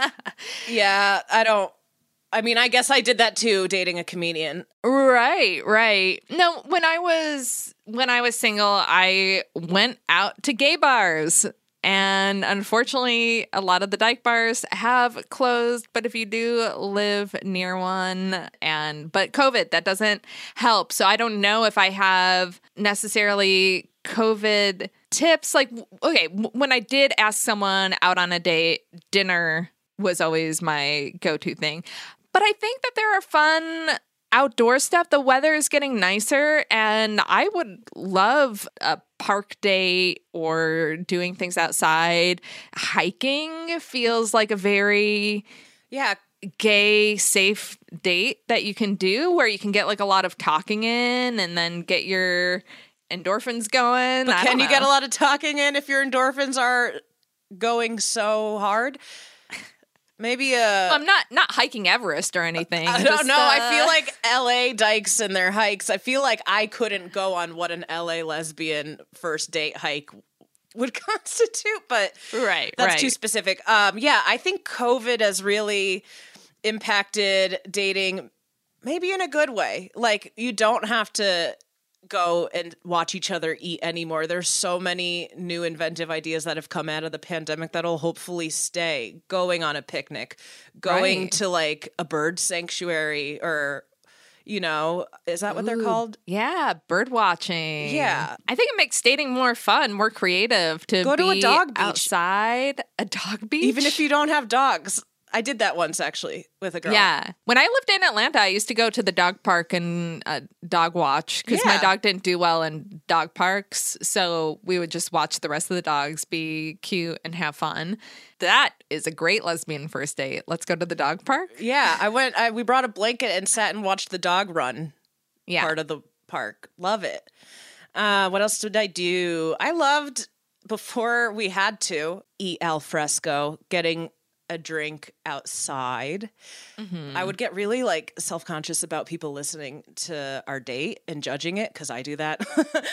I guess I did that too, dating a comedian. Right. No, when I was single, I went out to gay bars. And unfortunately, a lot of the dyke bars have closed. But if you do live near one, but COVID, that doesn't help. So I don't know if I have necessarily COVID tips. Like, okay, when I did ask someone out on a date, dinner was always my go-to thing. But I think that there are fun outdoor stuff. The weather is getting nicer, and I would love a park date or doing things outside. Hiking feels like a very gay, safe date that you can do where you can get like a lot of talking in and then get your endorphins going. But can you get a lot of talking in if your endorphins are going so hard? Maybe I'm not hiking Everest or anything. I don't know. I feel like LA dykes and their hikes. I feel like I couldn't go on what an LA lesbian first date hike would constitute, but that's too specific. I think COVID has really impacted dating, maybe in a good way. Like, you don't have to go and watch each other eat anymore. There's so many new inventive ideas that have come out of the pandemic that'll hopefully stay. Going on a picnic, going to like a bird sanctuary, or, is that what they're called? Yeah, bird watching. Yeah. I think it makes dating more fun, more creative to go to a dog beach. Outside. A dog beach? Even if you don't have dogs. I did that once, actually, with a girl. Yeah. When I lived in Atlanta, I used to go to the dog park and dog watch because my dog didn't do well in dog parks. So we would just watch the rest of the dogs be cute and have fun. That is a great lesbian first date. Let's go to the dog park. Yeah. We brought a blanket and sat and watched the dog run part of the park. Love it. What else did I do? I loved, before we had to, eat al fresco, getting a drink outside. I would get really like self-conscious about people listening to our date and judging it, because I do that.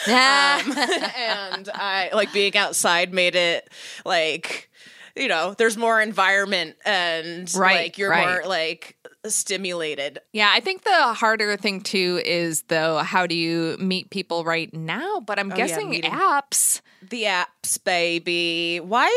And I like being outside made it like, there's more environment and like you're more like stimulated. Yeah, I think the harder thing too is though, how do you meet people right now? But I'm guessing apps. The apps, baby. Why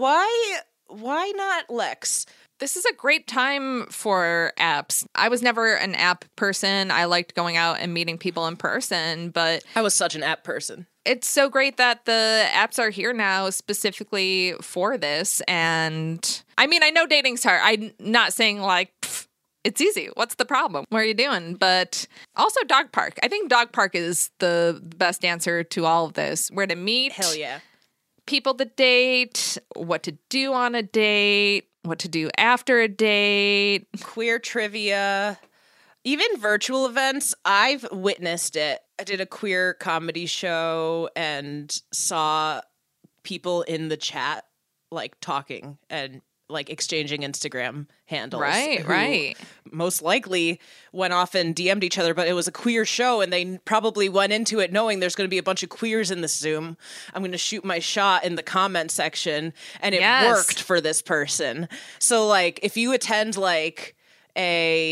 not Lex? This is a great time for apps. I was never an app person. I liked going out and meeting people in person, but I was such an app person. It's so great that the apps are here now specifically for this. And I mean, I know dating's hard. I'm not saying like, it's easy. What's the problem? What are you doing? But also dog park. I think dog park is the best answer to all of this. Where to meet. Hell yeah. People to date, what to do on a date, what to do after a date. Queer trivia. Even virtual events, I've witnessed it. I did a queer comedy show and saw people in the chat like talking and like exchanging Instagram handles. Right. Most likely went off and DM'd each other, but it was a queer show and they probably went into it knowing there's going to be a bunch of queers in the Zoom. I'm going to shoot my shot in the comment section, and it worked for this person. So like if you attend like a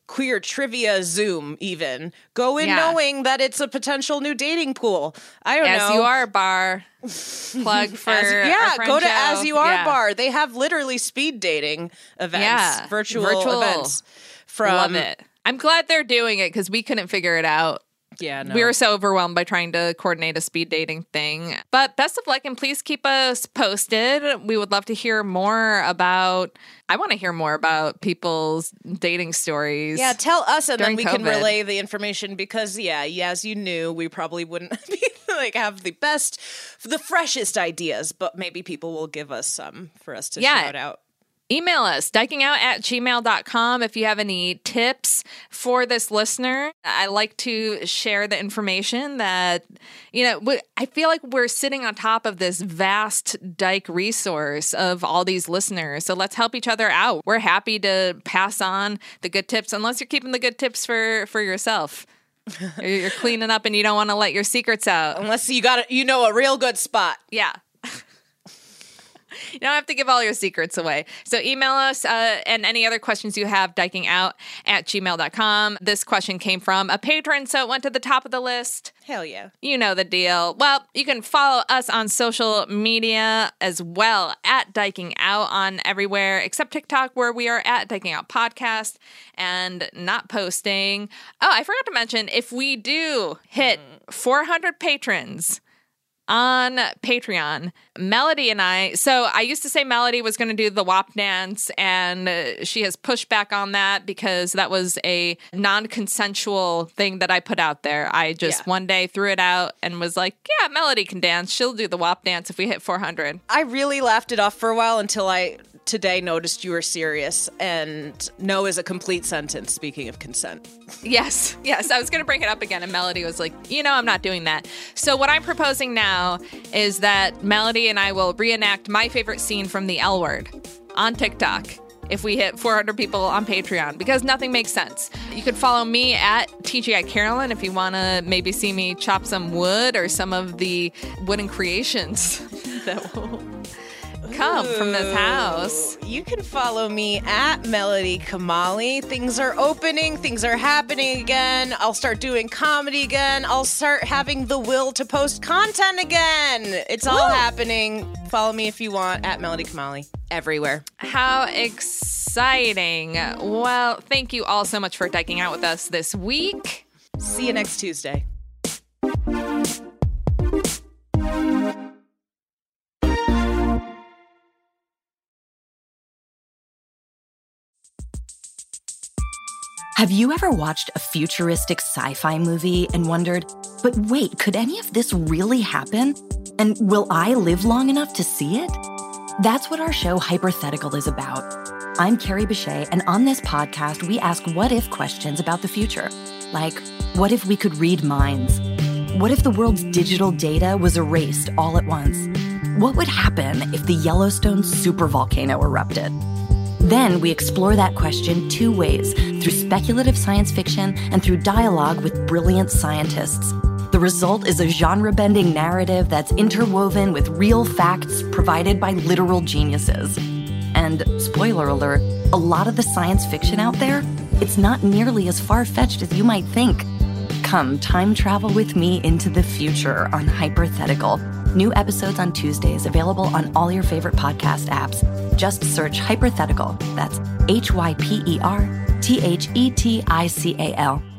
queer trivia Zoom even. Go in knowing that it's a potential new dating pool. I don't know. As You Are Bar. Plug for our friend go to Joe. As You Are Bar. They have literally speed dating events, virtual events. Love it. I'm glad they're doing it because we couldn't figure it out. Yeah, no. We were so overwhelmed by trying to coordinate a speed dating thing. But best of luck, and please keep us posted. We would love to hear more about... I want to hear more about people's dating stories. Yeah, tell us, and then we COVID. can relay the information because, as you knew, we probably wouldn't be have the freshest ideas, but maybe people will give us some for us to shout out. Email us, dykingout@gmail.com, if you have any tips for this listener. I like to share the information that, I feel like we're sitting on top of this vast dyke resource of all these listeners. So let's help each other out. We're happy to pass on the good tips, unless you're keeping the good tips for yourself. You're cleaning up and you don't want to let your secrets out. Unless you got a real good spot. Yeah. You don't have to give all your secrets away. So email us and any other questions you have, dykingout@gmail.com. This question came from a patron, so it went to the top of the list. Hell yeah. You know the deal. Well, you can follow us on social media as well, at Dyking Out on everywhere except TikTok, where we are at Dyking Out Podcast and not posting. Oh, I forgot to mention, if we do hit 400 patrons on Patreon, Melody and I used to say Melody was going to do the WAP dance, and she has pushed back on that because that was a non-consensual thing that I put out there. I just one day threw it out and was like, yeah, Melody can dance. She'll do the WAP dance if we hit 400. I really laughed it off for a while until I today noticed you were serious, and no is a complete sentence, speaking of consent. Yes. I was going to bring it up again, and Melody was like, I'm not doing that. So what I'm proposing now is that Melody and I will reenact my favorite scene from The L Word on TikTok if we hit 400 people on Patreon, because nothing makes sense. You can follow me at TGI Carolyn if you want to maybe see me chop some wood or some of the wooden creations that will come from this house. You can follow me at Melody Kamali. Things are opening. Things are happening again. I'll start doing comedy again. I'll start having the will to post content again. It's all happening. Follow me if you want at Melody Kamali everywhere. How exciting. Well, thank you all so much for dyking out with us this week. See you next Tuesday. Have you ever watched a futuristic sci-fi movie and wondered, but wait, could any of this really happen? And will I live long enough to see it? That's what our show Hypothetical is about. I'm Carrie Bechet, and on this podcast, we ask what-if questions about the future. Like, what if we could read minds? What if the world's digital data was erased all at once? What would happen if the Yellowstone supervolcano erupted? Then we explore that question two ways, through speculative science fiction and through dialogue with brilliant scientists. The result is a genre-bending narrative that's interwoven with real facts provided by literal geniuses. And, spoiler alert, a lot of the science fiction out there, it's not nearly as far-fetched as you might think. Come time travel with me into the future on Hypothetical. New episodes on Tuesdays, available on all your favorite podcast apps. Just search Hypothetical. That's Hyperthetical.